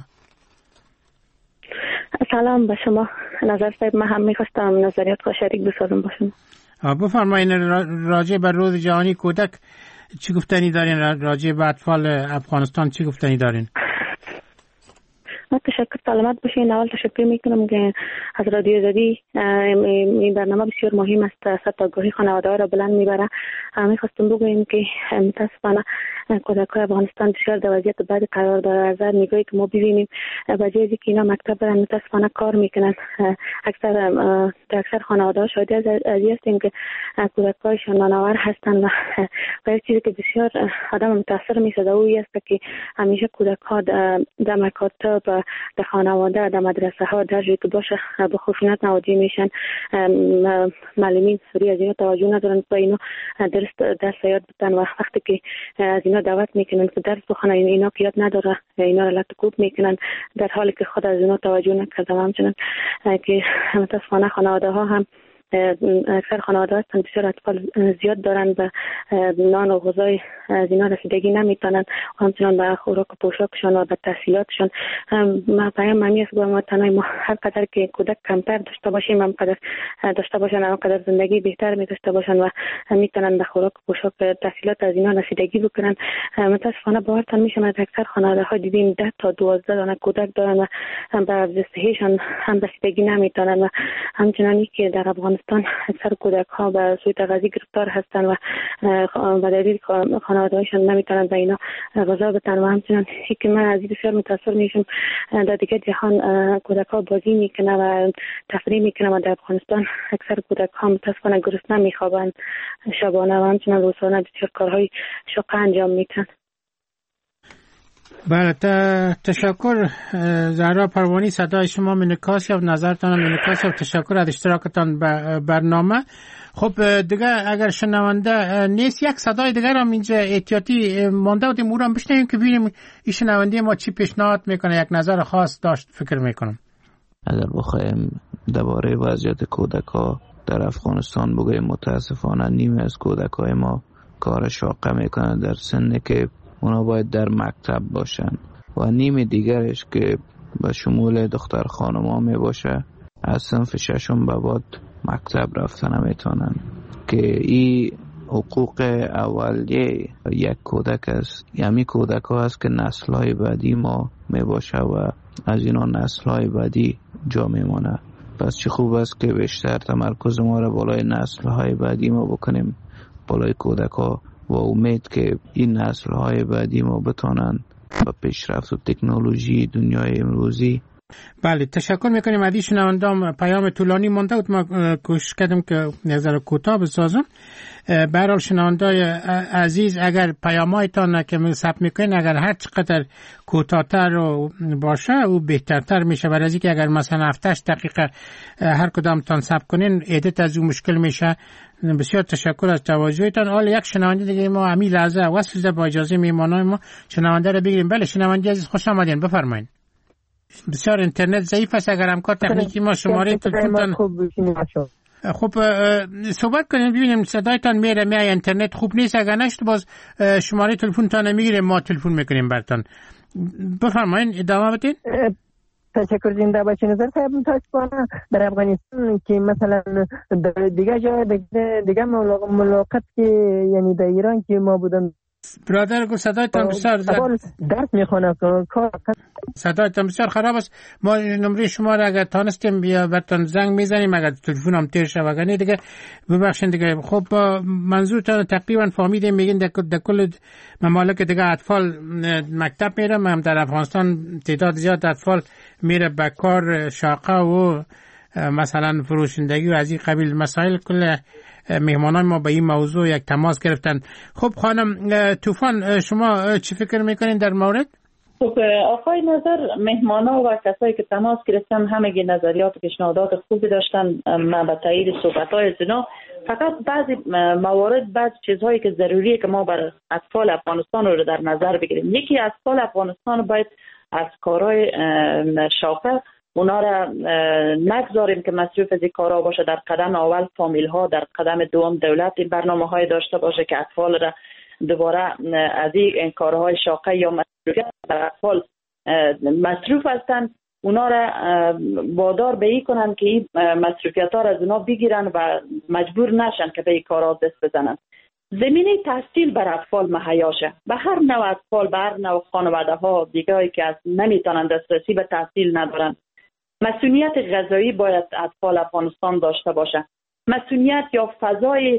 سلام به شما نظر صاحب. من هم میخواستم نظریات را شریک بسازم با شما. بفرمایید راجع به روز جهانی کودک چی گفتنی دارین؟ راجع به اطفال افغانستان چی گفتنی دارین؟ تشکر. سلامت باشین. اول تشکر میکنم که از رادیو آزادی این برنامه بسیار مهم است، سطح آگاهی خانواده ها را بلند میبره. میخواستم بگویم که متاسفانه کودکان افغانستان بسیار در وضعیت بد قرار داره. از نگاهی که ما ببینیم به جای اینکه اینا مکتب برن متاسفانه کار میکنن. اکثر در اکثر خانواده ها شاهد از هستیم که کودکانشان نانآور هستند و یک چیزی که بسیار آدم متاثر میشه او است که همیشه کودکان در مکاتب، در خانواده، در مدرسه ها، در جایی که باشه به خشونت مواجه میشن. معلمین روی از اینا توجه ندارن و اینا درس درس یاد بدن و وقتی که از اینا دعوت میکنن که درس بخونن اینا که یاد نداره اینا را لطکوب میکنن در حالی که خود از اینا توجه نکردن. همچنین که متاسفانه خانواده ها هم اکثر خانواده هستن بسیار اطفال زیاد دارن و نان و غذای از اینا رسیدگی نمیتونن، همچنان به خوراک و پوشاکشان و به تحصیلاتشان. ما پیام ممی است با ما تنهای ما هر قدر که کودک کمتر داشته باشیم هم قدر داشته باشن هم قدر زندگی بهتر می داشته باشن و میتونن به خوراک و پوشاک تحصیلات از اینا رسیدگی بکنن. متاسفانه باورتان میشه ما اکثر خانواده ها دیدیم ده تا دوازده دانه کودک دارن و به حفظ صحیشان هم رسیدگی نمیتونن و همچنانی که در افغانستان اکثر کودک ها به سوی تغذیه گرفتار هستند و به دلیل خانواده هایشان نمیتونن به اینا غذا بدن و همچنان که من از این بسیار متاثر میشم. در دیگه جهان کودک ها بازی میکنه و تفریح میکنه و در افغانستان اکثر کودک ها متاسفانه گرسنه میخوابن شبانه و همچنان روزانه بسیار کارهای شاق انجام میدن. بله تشکر زهرا پروانی. صدای شما منعکس و نظرتان منعکس و تشکر از اشتراکتان به برنامه. خب دیگه اگر شنونده نیست یک صدای دیگر هم اینجا احتیاطی مانده بودیم او را هم بشنویم که ببینیم این شنونده ما چی پیشنهاد میکنه، یک نظر خاص داشت فکر میکنم. اگر بخوایم درباره وضعیت کودک‌ها در افغانستان بگوییم متاسفانه نیمه از کودک‌های ما کار شاقه میکنن در سنی که اونا باید در مکتب باشن و نیم دیگرش که به شمول دختر خانم‌ها می باشه از صنف ششم به بعد مکتب رفتن نمیتونن که این حقوق اولیه یک کودک است. یعنی کودک ها است که نسل های بعدی ما می باشه و از اینا نسل های بعدی جا می مانه. پس چه خوب است که بیشتر تمرکز ما را بالای نسل های بعدی ما بکنیم، بالای کودک ها، و امید که این نسل های بعدی ما بتونن با پیشرفت و تکنولوژی دنیای امروزی. بله تشکر میکنیم. از این شنوندام پیام طولانی مونده بود، ما کوشش کردم که نظر کوتاه بسازم. به هر حال شنوندای عزیز اگر پیامایتان که ثبت میکنین اگر هر چقدر کوتاه‌تر باشه او بهترتر میشه، برای اینکه اگر مثلا هفت هشت دقیقه هر کدامتان ثبت کنین ادیت از اون مشکل میشه. بسیار تشکر از توجهتان. حالا یک شنونده دیگه ما همین لحظه وصل شده با اجازه میهمانان ما شنونده رو بگیریم. بله شنونده عزیز خوش آمدین، بفرمایید. بسیار اینترنت ضعیف است، اگر همکار تکنیکی ما شماره تلفنتان خب صحبت کنیم ببینیم صدایتان میره میای. اینترنت خوب نیست، اگر نشد باز شماره تلفنتان میگیریم ما تلفن میکنیم براتون. بفرمایید ادامه بدین. تشکر. زنده باشین. نظر صاحب متاسفانه در افغانستان که مثلا دیگه جا دیگه ملاقات که یعنی در ایران که ما بودم برادر گفت صدایتان بسیار درس میخونه کار صدایتان بسیار خراب است. ما نمره شما را اگر تانستیم بیا براتون زنگ میزنیم اگر تلفن هم تیر شود، اگر نه دیگه ببخشید دیگه. خب منظورتان تقریبا فهمیدیم، میگین در کل ممالک دیگه اطفال مکتب میرن، هم در افغانستان تعداد زیاد اطفال میره به کار شاقه و مثلا فروشندگی و از این قبیل مسائل. کل مهمانان ما به این موضوع یک تماس گرفتن. خب خانم طوفان شما چی فکر میکنین در مورد؟ خب آقای نظر مهمانا و کسایی که تماس گرفتن همگی نظریات و پیشنهادات خوبی داشتن. من به تایید صحبت‌های از اینا فقط بعضی موارد بعضی چیزهایی که ضروریه که ما بر اطفال افغانستان رو در نظر بگیریم. یکی اطفال افغانستان باید از کارهای شاقه اونا را نگذاریم که مصروف از کارها باشه. در قدم اول فامیل ها، در قدم دوم دولت برنامه های داشته باشه که اطفال را دوباره از این کارهای شاقه یا مصروفیت بر اطفال مصروف هستند، اونا را وادار به این کنن که این مصروفیت ها را از اونا بگیرن و مجبور نشن که به این کارها دست بزنن. زمینه تحصیل بر اطفال مهیا شه. به هر نوع اطفال، به هر نوع خانواده ها دیگه که از نمیتونن دسترسی به تحصیل ندارن، مسئولیت غذایی باید اطفال افغانستان داشته باشه. مسئولیت یا فضای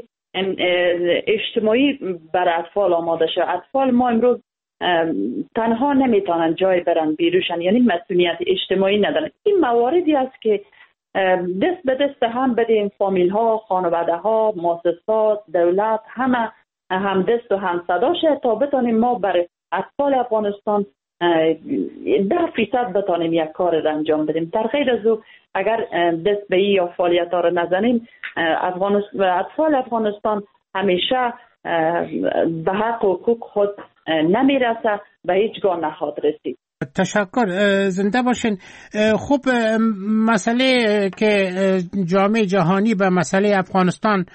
اجتماعی بر اطفال آماده شه. اطفال ما امروز تنها نمیتونن جای برن بیروشن، یعنی مسئولیت اجتماعی ندارن. این مواردی است که دست به دست هم بدیم، فامیل ها، خانواده ها، مؤسسات، دولت، همه هم دست و هم صدا شه تا بتانیم ما برای اطفال افغانستان ده فیصد بتانیم یک کار را انجام بدیم. در غیر از او اگر دست به این یا فعالیت ها را نزنیم، اطفال افغانستان همیشه به حق و حقوق خود نمیرسه، به هیچگاه نخواهد رسید. تشکر، زنده باشین. خوب، مسئله که جامعه جهانی به مسئله افغانستان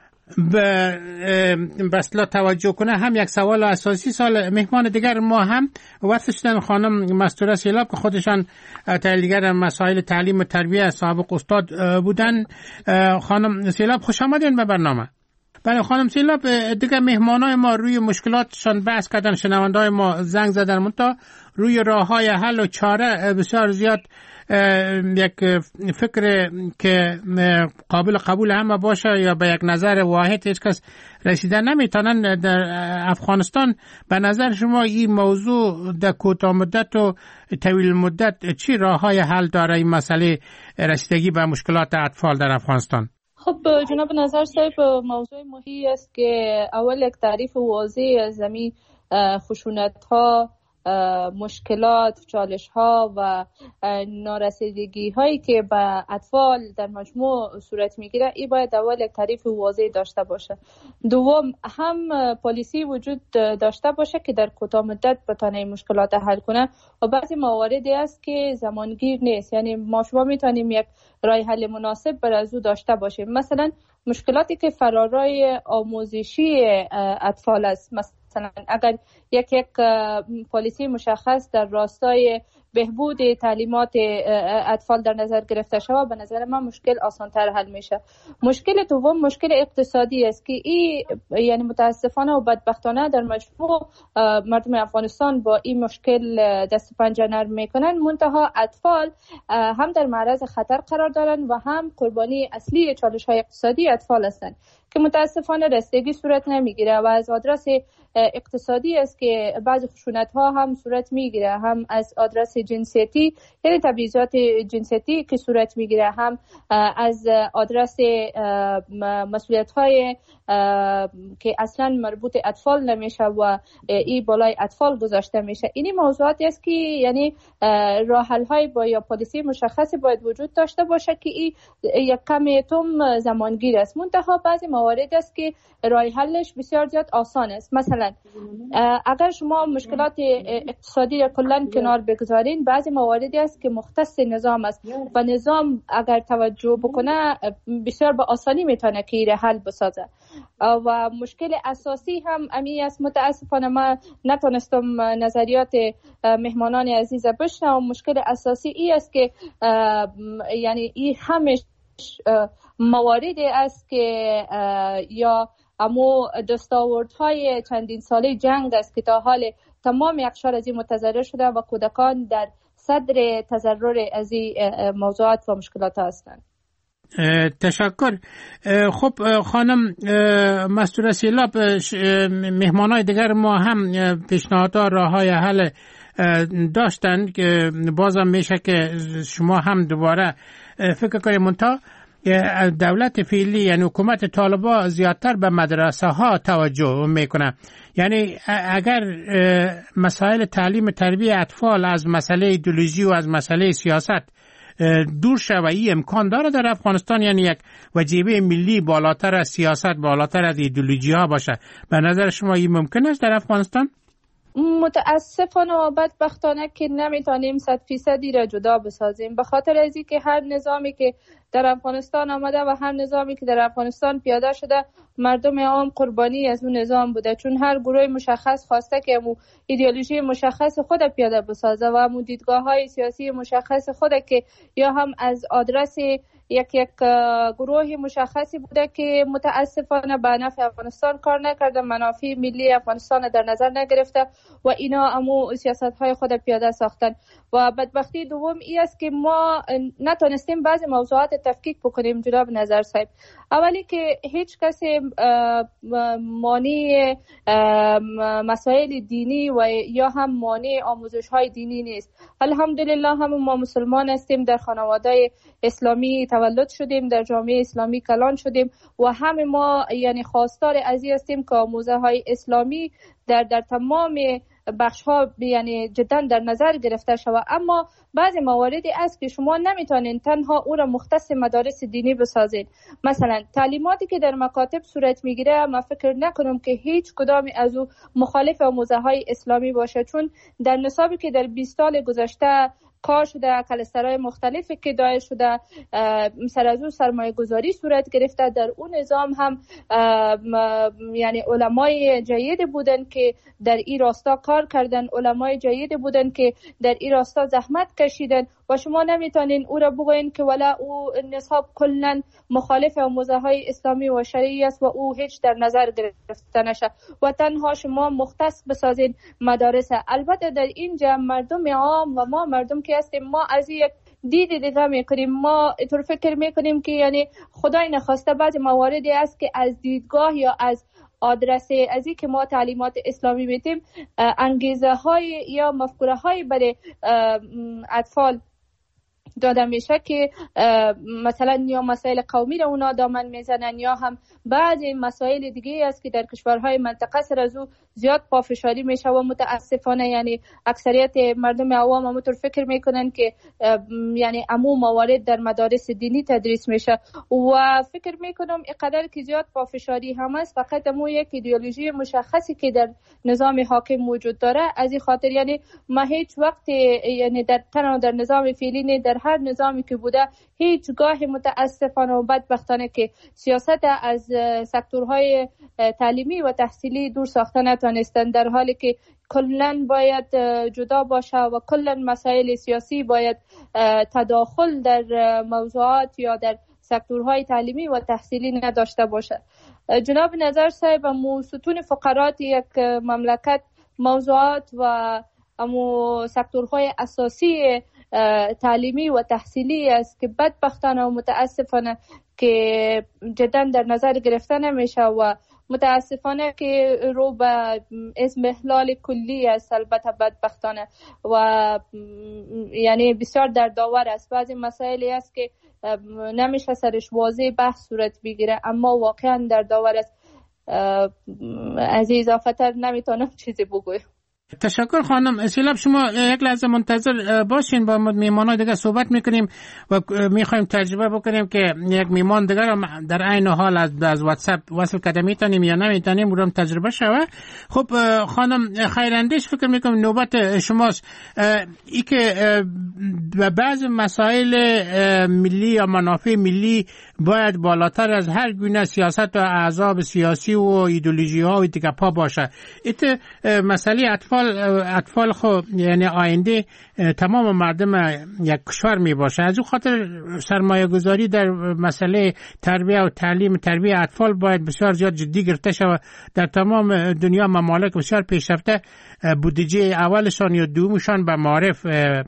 به بسلا توجه کنه هم یک سوال اساسی. سال مهمان دیگر ما هم وقت شدن خانم مستوره سیلاب که خودشان تحلیلگر مسائل تعلیم و تربیت سابق استاد بودن. خانم سیلاب خوش آمدین به برنامه. بله خانم سیلاب، دیگه مهمانای ما روی مشکلاتشان بحث کردن، شنوندای ما زنگ زدن، منتها روی راههای حل و چاره بسیار زیاد یک فکر که قابل قبول همه باشه یا به یک نظر واحد هیچ کس رسیدن نمیتونن. در افغانستان به نظر شما این موضوع در کوتاه مدت و طویل مدت چی راههای حل داره این مسئله رسیدگی به مشکلات اطفال در افغانستان؟ خب جناب نظر صاحب، موضوع مهمی است که اول یک تعریف واضح از زمین خشونت ها، مشکلات، چالش ها و نارسیدگی هایی که به اطفال در مجموع صورت میگیره، این باید اول یک تعریف واضح داشته باشه. دوم، هم پالیسی وجود داشته باشه که در کوتاه مدت بتونه این مشکلات حل کنه و بعضی مواردی است که زمانگیر نیست، یعنی ما شما میتونیم یک راه حل مناسب بر از او داشته باشیم. مثلا مشکلاتی که فرارای آموزشی اطفال است، مثلا اگر یک یک پالیسی مشخص در راستای بهبود تعلیمات اطفال در نظر گرفته شود، به نظر من مشکل آسان‌تر حل میشه. مشکل دوم مشکل اقتصادی است که این یعنی متاسفانه و بدبختانه در مجموع مردم افغانستان با این مشکل دست و پنجه نرم میکنن، منتها اطفال هم در معرض خطر قرار دارن و هم قربانی اصلی چالش های اقتصادی اطفال هستند که متاسفانه رسیدگی صورت نمیگیره و از آدرس اقتصادی است که بعضی خشونت ها هم صورت میگیره، هم از آدرس جنسیتی یعنی تبعیضات جنسیتی که صورت میگیره، هم از آدرس مسئولیت های که اصلا مربوط اطفال نمیشه و این بالای اطفال گذاشته میشه. اینی موضوعاتی است که یعنی راه حل های با یا پالیسی مشخصی باید وجود داشته باشه که این یک کمی تم زمانگیر است، منتها بعضی موارد است که راه حلش بسیار زیاد آسان است. مثلا اگر شما مشکلات اقتصادی را کلا کنار بگذارین، بعضی مواردی است که مختص نظام است و نظام اگر توجه بکنه بسیار به آسانی میتونه که این حل بسازه. و مشکل اساسی هم امی است، متاسفانه ما نتونستم نظریات مهمانان عزیز بشنوم. مشکل اساسی ای است که یعنی این همش مواردی است که یا امو دستاوردهای چندین ساله جنگ است که تا حال تمام اقشار از این متضرر شده و کودکان در صدر تضرر از این موضوعات و مشکلات هستند. تشکر. خب خانم مستوره سیلاب، مهمانای دیگر ما هم پیشنهادها راههای حل داشتند که بازم میشه که شما هم دوباره فکر کنید. منتها دولت فعلی یعنی حکومت طالبان زیادتر به مدرسه ها توجه میکنه، یعنی اگر مسائل تعلیم تربیت اطفال از مسئله ایدئولوژی و از مسئله سیاست دور شود، این امکان داره در افغانستان، یعنی یک وجیبه ملی بالاتر از سیاست، بالاتر از ایدئولوژی ها باشه. به نظر شما این ممکن است در افغانستان؟ متاسفانه و بدبختانه که نمیتونیم صد فیصدی را جدا بسازیم، به خاطر از اینکه هر نظامی که در افغانستان آمده و هر نظامی که در افغانستان پیاده شده مردم عام قربانی از اون نظام بوده، چون هر گروه مشخص خواسته که مو ایدئولوژی مشخص خود پیاده بسازه و مو دیدگاه های سیاسی مشخص خود که یا هم از آدرس یک یک گروه مشخصی بوده که متاسفانه به نفع افغانستان کار نکرده، منافع ملی افغانستان در نظر نگرفته و اینا امو سیاست های خود پیاده ساختن. و بدبختی دوم ای است که ما نتونستیم بعضی موضوعات تفکیک بکنیم جناب نظر صاحب. اولی که هیچ کسی مانع مسائل دینی و یا هم مانع آموزش های دینی نیست. الحمدلله هم ما مسلمان هستیم، در خانواده اسلامی تولد شدیم، در جامعه اسلامی کلان شدیم و هم ما یعنی خواستار از این هستیم که آموزه های اسلامی در در تمام بخش ها یعنی جدا در نظر گرفته شود. اما بعضی مواردی است که شما نمیتونین تنها او را مختص مدارس دینی بسازین. مثلا تعلیماتی که در مکاتب صورت میگیره ما فکر نکنم که هیچ کدام از او مخالف آموزه های اسلامی باشه، چون در نصابی که در بیست سال گذشته کار شده، کلسترهای مختلفی که دایر شده، سر از اون سرمایه گذاری صورت گرفته، در اون نظام هم یعنی علمای جید بودن که در این راستا کار کردن، علمای جید بودن که در این راستا زحمت کشیدن و شما نمیتونین او را بگوین که ولا او نصاب کلن مخالف آموزه های اسلامی و شرعی است و او هیچ در نظر گرفته نشه و تنها شما مختص بسازین مدارس. البته در اینجا مردم عام و ما مردم که هستیم ما از یک دیدی دیده میکنیم، ما اینطور فکر میکنیم که یعنی خدای نخواسته بعضی مواردی است که از دیدگاه یا از آدرسه از این که ما تعلیمات اسلامی میدیم انگیزه های یا مفکوره های برای اطفال داده میشه که مثلا یا مسائل قومی رو اونا دامن میزنن یا هم بعضی مسائل دیگه است که در کشورهای منطقه سر از او زیاد پافشاری میشه و متاسفانه یعنی اکثریت مردم عوام همونطور فکر میکنن که یعنی عموم موارد در مدارس دینی تدریس میشه و فکر میکنم اینقدر که زیاد پافشاری هم است فقط امو یک ایدئولوژی مشخصی که در نظام حاکم موجود داره. از این خاطر یعنی ما هیچ وقت یعنی در تنها در نظام فعلی در هر نظامی که بوده هیچگاه متاسفانه و بدبختانه که سیاست از سکتورهای تعلیمی و تحصیلی دور ساخته نتونستن، در حالی که کلن باید جدا باشه و کلن مسائل سیاسی باید تداخل در موضوعات یا در سکتورهای تعلیمی و تحصیلی نداشته باشه. جناب نظر صاحب امو ستون فقرات یک مملکت موضوعات و امو سکتورهای اساسی تعلیمی و تحصیلی است که بدبختانه و متاسفانه که جدا در نظر گرفته نمیشه و متاسفانه که رو به اضمحلال کلی است. البته بدبختانه و یعنی بسیار دردآور است. بعضی مسائلی است که نمیشه سرش واضح بحث صورت بگیره اما واقعا دردآور است. از اضافه تر نمیتونم چیزی بگویم. تشکر خانم. اسیلاب شما یک لحظه منتظر باشین، با میمانای دیگه صحبت میکنیم و میخوایم تجربه بکنیم که یک میمان دیگه را در عین حال از, از واتساپ وصل کده میتونیم یا نمیتونیم رو تجربه شوه. خب خانم خیراندیش فکر میکنم نوبت شماست. ای که بعض مسائل ملی یا منافع ملی باید بالاتر از هر گونه سیاست و احزاب سیاسی و ایدئولوژی ها و دیگه پا باشه. ایت مسئله اطفال اطفال خو یعنی آینده تمام مردم یک کشور می باشه. از اون خاطر سرمایه گذاری در مسئله تربیه و تعلیم تربیه اطفال باید بسیار زیاد جدی گرفته شود. در تمام دنیا ممالک بسیار پیشرفته بودجه اولشان یا دومشان به معارف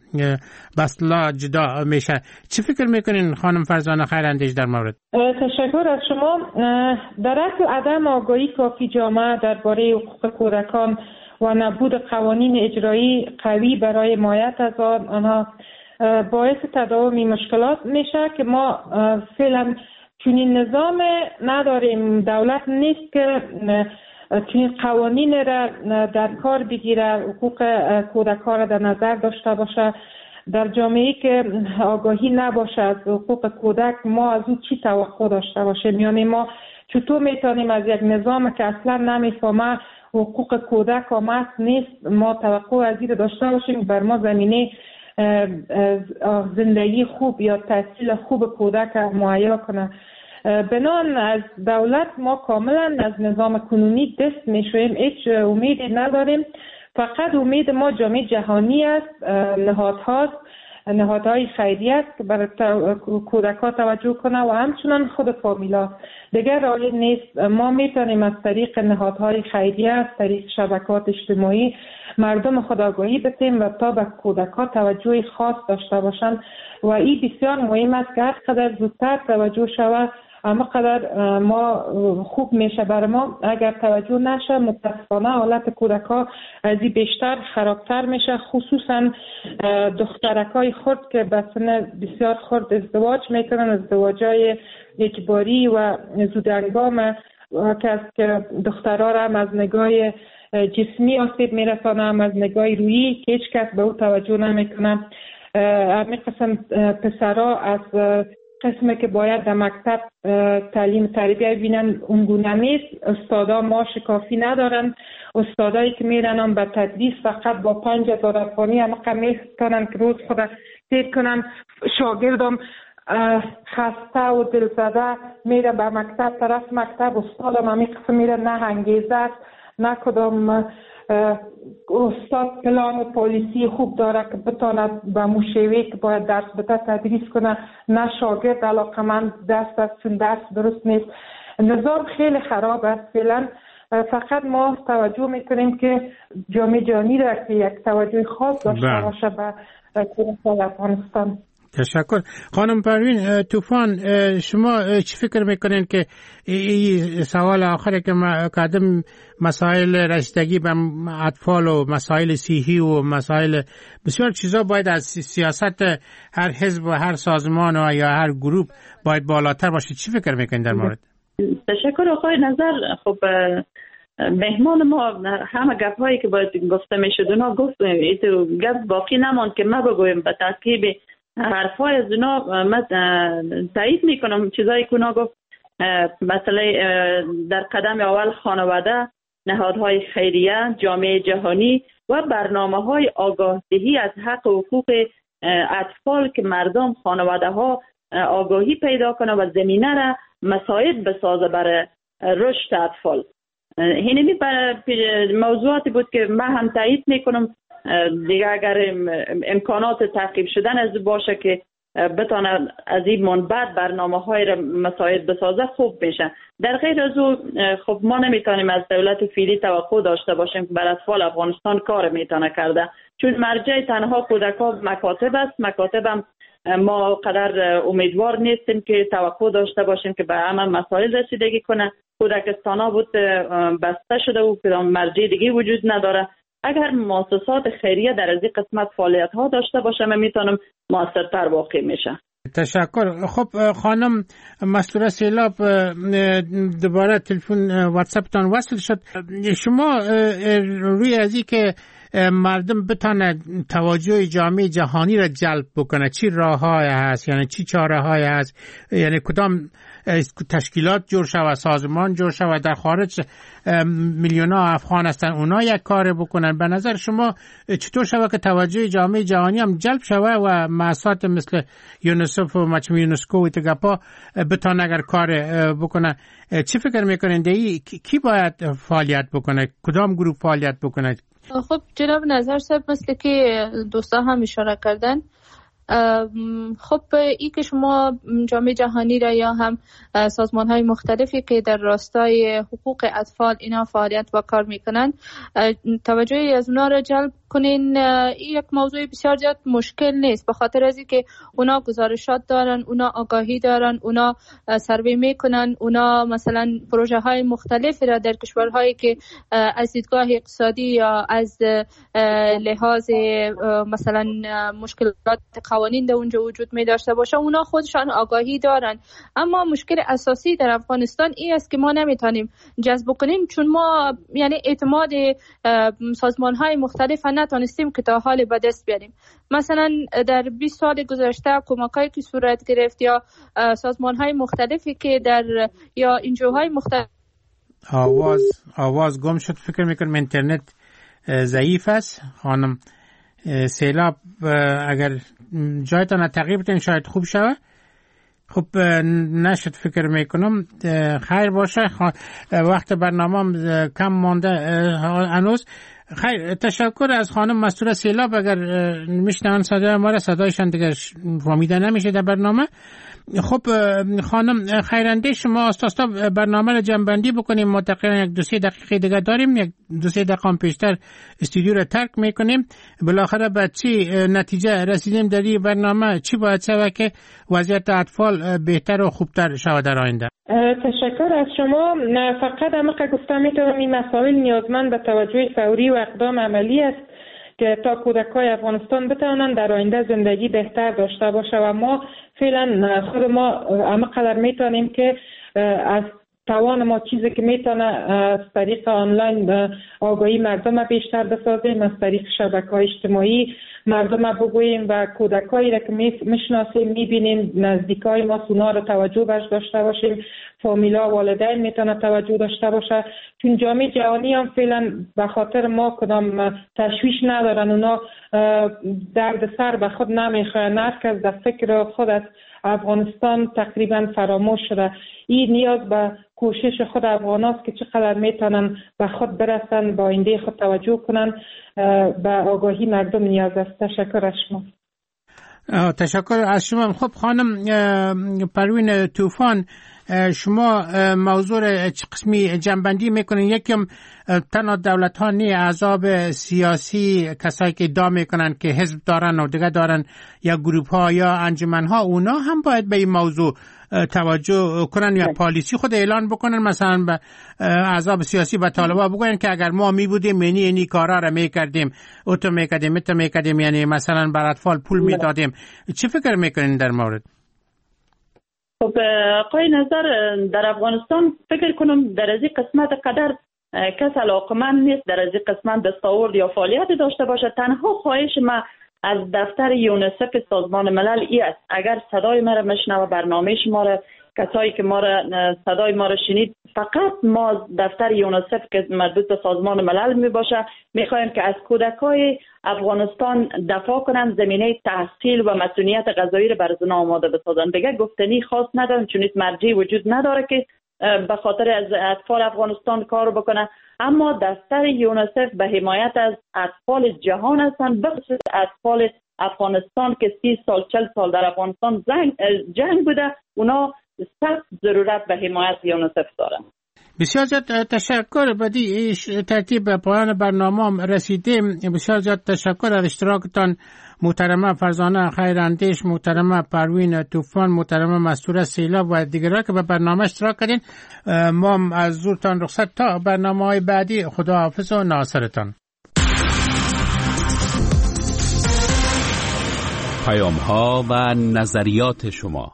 بسلا جدا میشه. چی فکر میکنین خانم فرزانه خیراندیش در مورد؟ تشکر از شما. در اصل عدم آگاهی کافی جامعه درباره حقوق کودکان و نبود قوانین اجرایی قوی برای حمایت از آنها باعث تداوم مشکلات میشه که ما فعلا چنین نظام نداریم. دولت نیست که چنین قوانین را در کار بگیره، حقوق کودکان را در نظر داشته باشه. در جامعه‌ای که آگاهی نباشه از حقوق کودک ما از او چی توقع داشته باشیم؟ یعنی ما چطور میتونیم از یک نظام که اصلا نمیفهمه حقوق کودک آمد نیست. ما توقع از این داشته باشیم بر ما زمینه زندگی خوب یا تحصیل خوب کودک مهیا کنه. بنان از دولت ما کاملا از نظام کنونی دست میشویم، هیچ امیدی نداریم. فقط امید ما جامعه جهانی است، نهادهاست، نهادهای خیریه است که برای کودک‌ها توجه کنه و همچنان خود فامیلا. دیگر راهی نیست. ما میتونیم از طریق نهادهای خیریه، از طریق شبکات اجتماعی مردم خود آگاهی بدیم و تا به کودک‌ها توجه خاص داشته باشند و این بسیار مهم است که هر قدر زودتر توجه شود اما قدر ما خوب میشه برای ما. اگر توجه نشه متاسفانه حالت کودک‌ها از این بیشتر خرابتر میشه، خصوصا دخترکای خرد که به سن بسیار خرد ازدواج میکنن، ازدواجای اجباری و زودهنگام که دخترها را هم از نگاه جسمی آسیب میرسانه، هم از نگاه روحی که هیچ کس به او توجه نمیکنه. همین قسم پسرها از قسمی که باید در مکتب تعلیم تربیت بینن اونگونه نیست. استادا معاش کافی ندارن. استادایی که میرن هم به تدریس فقط با پنج هزار افغانی هم میتونن که روز خود تیر کنن. شاگردم خسته و دلزده میره به مکتب، طرف مکتب استادم همین قسم میره نه انگیزه است، نه کدام استاد پلان پالیسی خوب داره که بتاند به مشوی که باید درس بده تدریس کنه، نه شاگرد علاقمند دست است چون درس درست نیست. نظام خیلی خراب است فعلا. فقط ما توجه میکنیم که جامعه جهانی را که یک توجه خاص داشته باشه به کودکان افغانستان. تشکر. خانم پروین طوفان، شما چی فکر میکنین که این سوال آخره که قدم مسائل رسیدگی به اطفال و مسائل صحی و مسائل بسیار چیزا باید از سیاست هر حزب و هر سازمان و یا هر گروه باید بالاتر باشه، چی فکر میکنین در مورد؟ تشکر آقای نظر. خب مهمان ما همه گپ هایی که باید گفته میشد اونا گفت، ایتو گپ باقی نماند که ما بگویم. به ترکیب حرفای از اونا من تایید میکنم چیزایی که اونا گفت. مثلا در قدم اول خانواده، نهادهای خیریه، جامعه جهانی و برنامه های آگاهدهی از حق و حقوق اطفال که مردم خانواده ها آگاهی پیدا کنه و زمینه را مساعد بسازه برای رشد اطفال. اینمی موضوعاتی بود که من هم تایید میکنم. دیگه اگر امکانات تعقیب شدن از باشه که بتونه از این منبع برنامه های را مساعد بسازه خوب میشه. در غیر از او خب ما نمیتونیم از دولت فعلی توقع داشته باشیم که بر اطفال افغانستان کار میتونه کرده، چون مرجع تنها کودکان مکاتب است. مکاتب هم ما قدر امیدوار نیستیم که توقع داشته باشیم که به همه مسائل رسیدگی کنه. کودکستان ها بود بسته شده و کدام مرجع دیگه وجود نداره. اگر مؤسسات خیریه در از این قسمت فعالیت ها داشته باشه من میتونم موثرتر واقع میشه. تشکر. خب خانم مستوره سیلاب، دوباره تلفن واتساپتان وصل شد. شما روی از این که مردم بتونه توجه جامعه جهانی را جلب بکنه چی راه‌های هست، یعنی چی چاره‌های هست، یعنی کدام تشکیلات جور شود، سازمان جور شود در خارج میلیون‌ها افغان هستن اونا یک کار بکنن. به نظر شما چطور شود که توجه جامعه جهانی هم جلب شود و مؤسسات مثل یونیسف و مجمع یونسکو و تگپا بتون اگر کار بکنه؟ چی فکر میکنین دی کی باید فعالیت بکنه، کدام گروه فعالیت بکنه؟ خب جناب نظر صاحب مثل که دوستان هم اشاره کردن، خب ای که شما جامعه جهانی را یا هم سازمان های مختلفی که در راستای حقوق اطفال اینا فعالیت و کار میکنن توجه از اونا را جلب کنین، این یک موضوع بسیار زیاد مشکل نیست، به خاطر از اینکه اونا گزارشات دارن، اونا آگاهی دارن، اونا سروی میکنن، اونا مثلا پروژه های مختلفی را در کشورهایی که از دیدگاه اقتصادی یا از لحاظ مثلا مشکلات قوانین در اونجا وجود می داشته باشه اونا خودشان آگاهی دارن. اما مشکل اساسی در افغانستان این است که ما نمیتونیم جذب کنیم، چون ما یعنی اعتماد سازمان های مختلف نتونستیم که تا حال به دست بیاریم. مثلا در بیست سال گذشته کمکایی که صورت گرفت یا سازمان های مختلفی که در یا انجیوهای مختلف آواز آواز گم شد. فکر میکنم اینترنت ضعیف است. خانم سیلاب اگر جایتان تغییر بدین شاید خوب شود. خب نشد فکر میکنم. خیر باشه، وقت برنامه کم مانده هنوز. خیر، تشکر از خانم مستوره سیلاب. اگر میشنون صدای ما را، صدایشان دیگر فهمیده نمیشه در برنامه. خب خانم خیرنده، شما استاستا برنامه را جنبندی بکنیم. ما تقریبا یک دو سه دقیقه دیگه داریم، یک دو سه دقیقه پیشتر استودیو را ترک میکنیم. بالاخره به چی نتیجه رسیدیم در این برنامه؟ چی باید شود که وضعیت اطفال بهتر و خوبتر شود در آینده؟ تشکر از شما. فقط همه گفتم میتونم این مسائل نیازمند به توجه فوری و اقدام عملی است که تا کودکای افغانستان بتوانند در آینده زندگی بهتر داشته باشه و ما فعلا خود ما همه قدر میتونیم که از توان ما چیزی که میتونه از طریق آنلاین آگاهی مردم بیشتر بسازیم، از طریق شبکه‌های اجتماعی مردم بگوییم و کودکایی را که میشناسیم میبینیم نزدیکای ما اونا رو توجه بهش داشته باشیم. فامیلا والدین میتونه توجه داشته باشه، چون جامعه جهانی هم فعلا به خاطر ما کدام تشویش ندارن. اونا درد سر به خود نمیخوان، هر کس در فکر خود از افغانستان تقریبا فراموش شده. این نیاز به کوشش خود افغان است که چقدر میتونن به خود برسن، با آینده خود توجه کنن. به آگاهی مردم نیاز است. تشکر از شما. تشکر از شما. خب خانم پروین طوفان، شما موضوع چه قسمی جنبندی میکنین؟ یکم تنها دولت ها نی، احزاب سیاسی، کسایی که ادعا میکنن که حزب دارن و دیگه دارن، یا گروپ ها یا انجمن ها، اونا هم باید به این موضوع توجه کنن یا پالیسی خود اعلان بکنن. مثلا به احزاب سیاسی و طالبا بگوین که اگر ما می بودیم اینی اینی کارا را میکردیم، اوتو میکردیم، متو میکردیم، یعنی مثلا بر اطفال پول میدادیم. چه فکر میکنین در مورد؟ خب آقای نظر، در افغانستان فکر کنم در از این قسمت قدر کس علاقمند نیست در از این قسمت دستاورد یا فعالیت داشته باشه. تنها خواهش ما از دفتر یونیسف سازمان ملل ای است، اگر صدای ما را میشنوه، برنامه شما را، کسایی که ما را صدای ما را شنید، فقط ما دفتر یونیسف که مربوط به سازمان ملل می باشه میخوایم که از کودکای افغانستان دفاع کنن، زمینه تحصیل و مسئولیت غذایی را بر زنا آماده بسازن. دیگه گفتنی خاص ندارم، چون مرجعی وجود نداره که به خاطر از اطفال افغانستان کار بکنه. اما دفتر یونیسف به حمایت از اطفال جهان هستند، بخصوص اطفال افغانستان که سی سال چل سال در افغانستان جنگ, جنگ بوده. اونا سخت ضرورت به حمایت یونیسف دارن. بسیار زیاد تشکر. بدی ترتیب به پایان برنامه رسیدیم. بسیار زیاد تشکر از اشتراکتان محترمه فرزانه خیراندیش، محترمه پروین طوفان، محترمه مستوره سیلاب و دیگران که به برنامه اشتراک کردین. ما از زورتان رخصت تا برنامه های بعدی. خدا حافظ و ناصرتان. پیام ها و نظریات شما.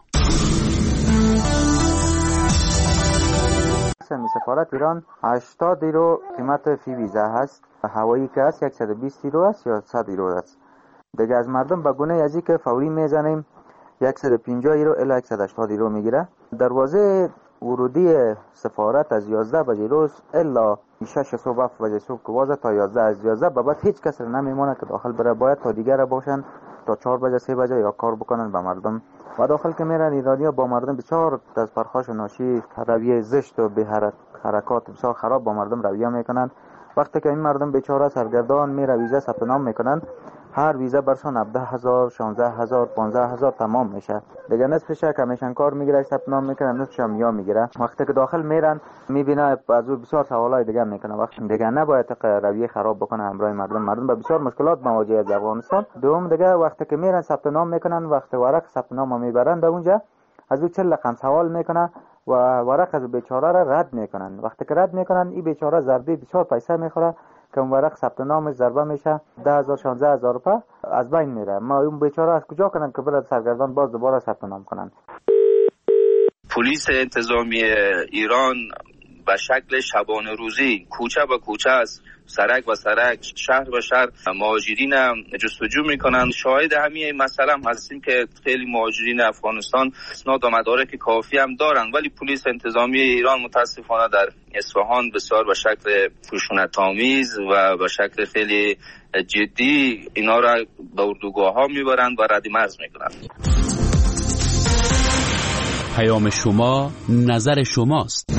سفارت ایران هشتاد یورو قیمت فی ویزا هست، هوایی که هست صد و بیست یورو است یا صد یورو است. دیگه از مردم به گونه ازی که فوری میزنیم صد و پنجاه یورو الی صد و هشتاد یورو میگیره. دروازه ورودی سفارت از یازده بجه روز الا شش صبح هفت بجه صبح که وازه تا یازده، از یازده به بعد هیچ کس نمیمونه که داخل بره. باید تا دیگر باشن تا چهار بجه سه بجه یا کار بکنن به مردم. و داخل که میرن ایرانیا با مردم بسیار از پرخاش و ناشی، رویه زشت و به حرکات بسیار خراب با مردم رویه میکنن. وقتی که این مردم بیچاره سرگردان میره ویزا ثبت نام میکنن، هر ویزا برشان هفده هزار، شانزده هزار، پانزده هزار تمام میشه. دیگه نصفش کمیشن کار میگیره، ثبت نام میکنه، نصفش هم یا میگیره. وقتی که داخل میرن میبینه از اون بسیار سوالای دیگه میکنه. وقتی دیگه نباید رویه خراب بکنه همراه مردم. مردم با بسیار مشکلات مواجه از افغانستان. دوم دیگه وقتی که میرن ثبت نام میکنن، وقتی ورق ثبت نام میبرن به اونجا، از اون چهل رقم سوال میکنه و ورق از بیچاره را رد میکنن. وقتی که رد میکنن، این بیچاره ضربه بسیار پیسه میخوره که اون ورق ثبت نامش ضربه میشه ده هزار شانزده هزار روپیه از بین میره. ما اون بیچاره از کجا کنن که برای سرگردان باز دوباره ثبت نام کنن؟ پلیس انتظامی ایران به شکل شبانه روزی کوچه به کوچه از سرک و سرک، شهر به شهر مهاجرین جستجو میکنند. شاهد همین مسئله هم هستیم که خیلی مهاجرین افغانستان اسناد و مدارک کافی هم دارند، ولی پلیس انتظامی ایران متاسفانه در اصفهان بسیار به شکل خشونت‌آمیز و به شکل خیلی جدی اینا را به اردوگاه ها میبرند و ردی مرز میکنند. پیام شما نظر شماست.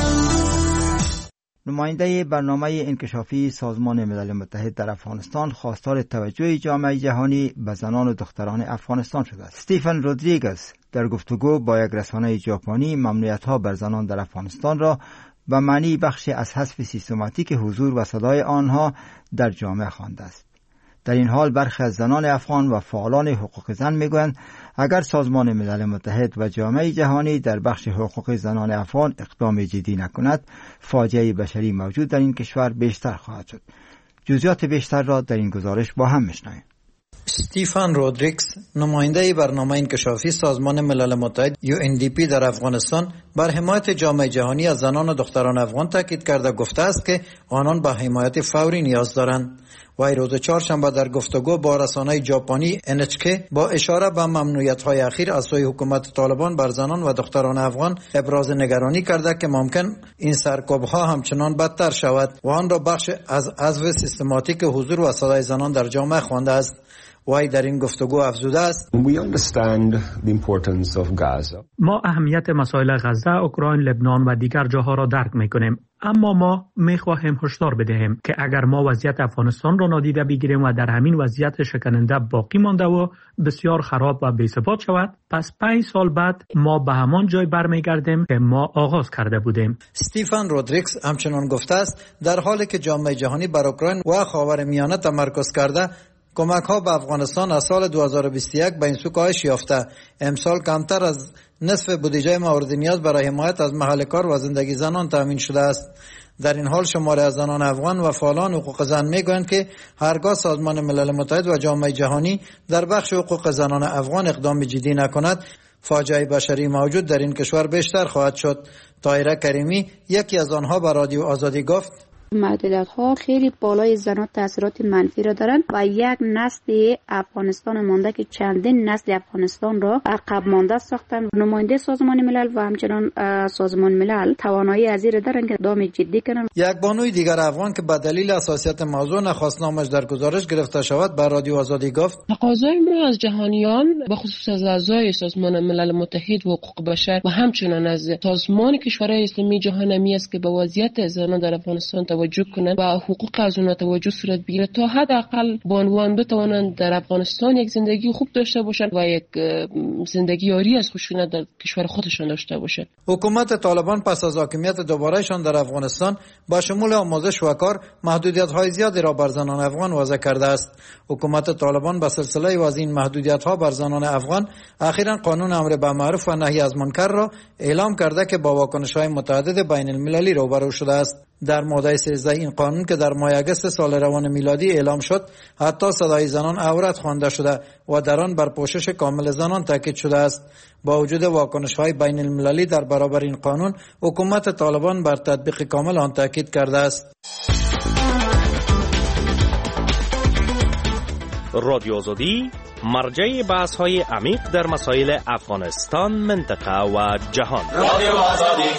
نماینده برنامه انکشافی سازمان ملل متحد در افغانستان خواستار توجه جامعه جهانی به زنان و دختران افغانستان شده است. استیفن رودریگز در گفتگو با یک رسانه ژاپنی ممنوعیت‌ها بر زنان در افغانستان را به معنی بخشی از حذف سیستماتیک حضور و صدای آنها در جامعه خوانده است. در این حال برخی از زنان افغان و فعالان حقوق زن میگویند اگر سازمان ملل متحد و جامعه جهانی در بخش حقوق زنان افغان اقدام جدی نکند، فاجعه بشری موجود در این کشور بیشتر خواهد شد. جزئیات بیشتر را در این گزارش با هم میشنویم. استیفن رودریگز، نماینده برنامه انکشافی سازمان ملل متحد یو ان دی پی در افغانستان، بر حمایت جامعه جهانی از زنان و دختران افغان تاکید کرده گفته است که آنان به حمایت فوری نیاز دارند. وی روز چهارشنبه در گفتگو با رسانه ژاپنی ان اچ کی با اشاره به ممنوعیت‌های اخیر از سوی حکومت طالبان بر زنان و دختران افغان ابراز نگرانی کرده که ممکن این سرکوب‌ها همچنان بدتر شود و آن را بخش از حذف سیستماتیک حضور و صدای زنان در جامعه خوانده است. وی در این گفتگو افزوده است: ما اهمیت مسائل غزه، اوکراین، لبنان و دیگر جاها را درک می‌کنیم، اما ما می‌خواهیم هشدار بدهیم که اگر ما وضعیت افغانستان را نادیده بگیریم و در همین وضعیت شکننده باقی مانده و بسیار خراب و بی‌ثبات شود، پس پنج سال بعد ما به همان جای برمیگردیم که ما آغاز کرده بودیم. استیفن رودریگز همچنان گفته است در حالی که جامعه جهانی بر اوکراین و خاورمیانه تمرکز کرده، کمک ها به افغانستان از سال دو هزار و بیست و یک به این سو کاهش یافته. امسال کمتر از نصف بودجه مورد نیاز برای حمایت از محل کار و زندگی زنان تامین شده است. در این حال شماری از زنان افغان و فعالان حقوق زن میگویند که هرگاه سازمان ملل متحد و جامعه جهانی در بخش حقوق زنان افغان اقدام جدی نکند، فاجعه بشری موجود در این کشور بیشتر خواهد شد. طاهره کریمی، یکی از آنها، به رادیو آزادی گفت: محدودیت ها خیلی بالای زنان تاثیرات منفی را دارند و یک نسل افغانستان مانده که چندین نسل افغانستان را عقب مانده ساختند. نماینده سازمان ملل و همچنان سازمان ملل توانایی از این دارند که اقدام جدی کنند. یک بانوی دیگر افغان که به دلیل حساسیت موضوع نخواست نامش در گزارش گرفته شود به رادیو آزادی گفت: تقاضای ما از جهانیان به خصوص از اعضای سازمان ملل متحد و حقوق بشر و همچنان از سازمان کشورهای اسلامی جهانی است که به وضعیت زنان در افغانستان توجه کنند و حقوق از اونها توجه صورت بگیره تا حداقل بانوان بتوانند در افغانستان یک زندگی خوب داشته باشند و یک زندگی آری از خشونت در کشور خودشان داشته باشند. حکومت طالبان پس از حاکمیت دوبارهشان در افغانستان با شمول آموزش و کار محدودیت‌های زیادی را بر زنان افغان وضع کرده است. حکومت طالبان به سلسله از این محدودیت‌ها بر زنان افغان اخیراً قانون امر بالمعروف و نهی از منکر را اعلام کرده که با واکنش‌های متعدد بین المللی روبرو شده است. در ماده سیزده این قانون که در ماه اگست سال روان میلادی اعلام شد، حتی صدای زنان عورت خوانده شده و در آن بر پوشش کامل زنان تاکید شده است. با وجود واکنش‌های بین المللی در برابر این قانون، حکومت طالبان بر تطبیق کامل آن تاکید کرده است. رادیو آزادی مرجع بحث‌های عمیق در مسائل افغانستان، منطقه و جهان. رادیو آزادی.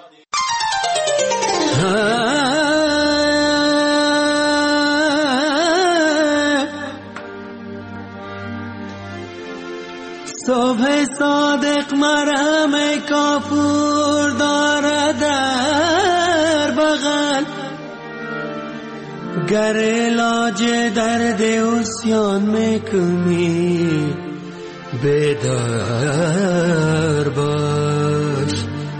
صبح صادق مرهم کافور داره در بغل، گر علاج درد عصیان میکنی بیدار باش.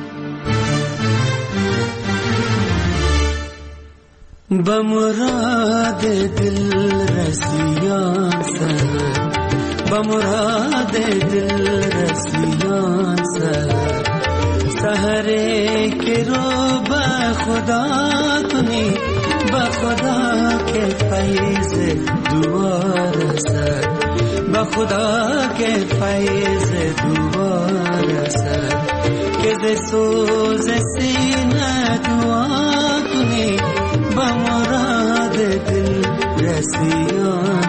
به مراد دل رسیان سر، به مراد دل رسیان سر، سحره که رو به خدا کنی، به خدا که فیض دوار سر، به خدا که فیض دوار سر، که ز سوز سینه دعا کنی، به مراد رسیان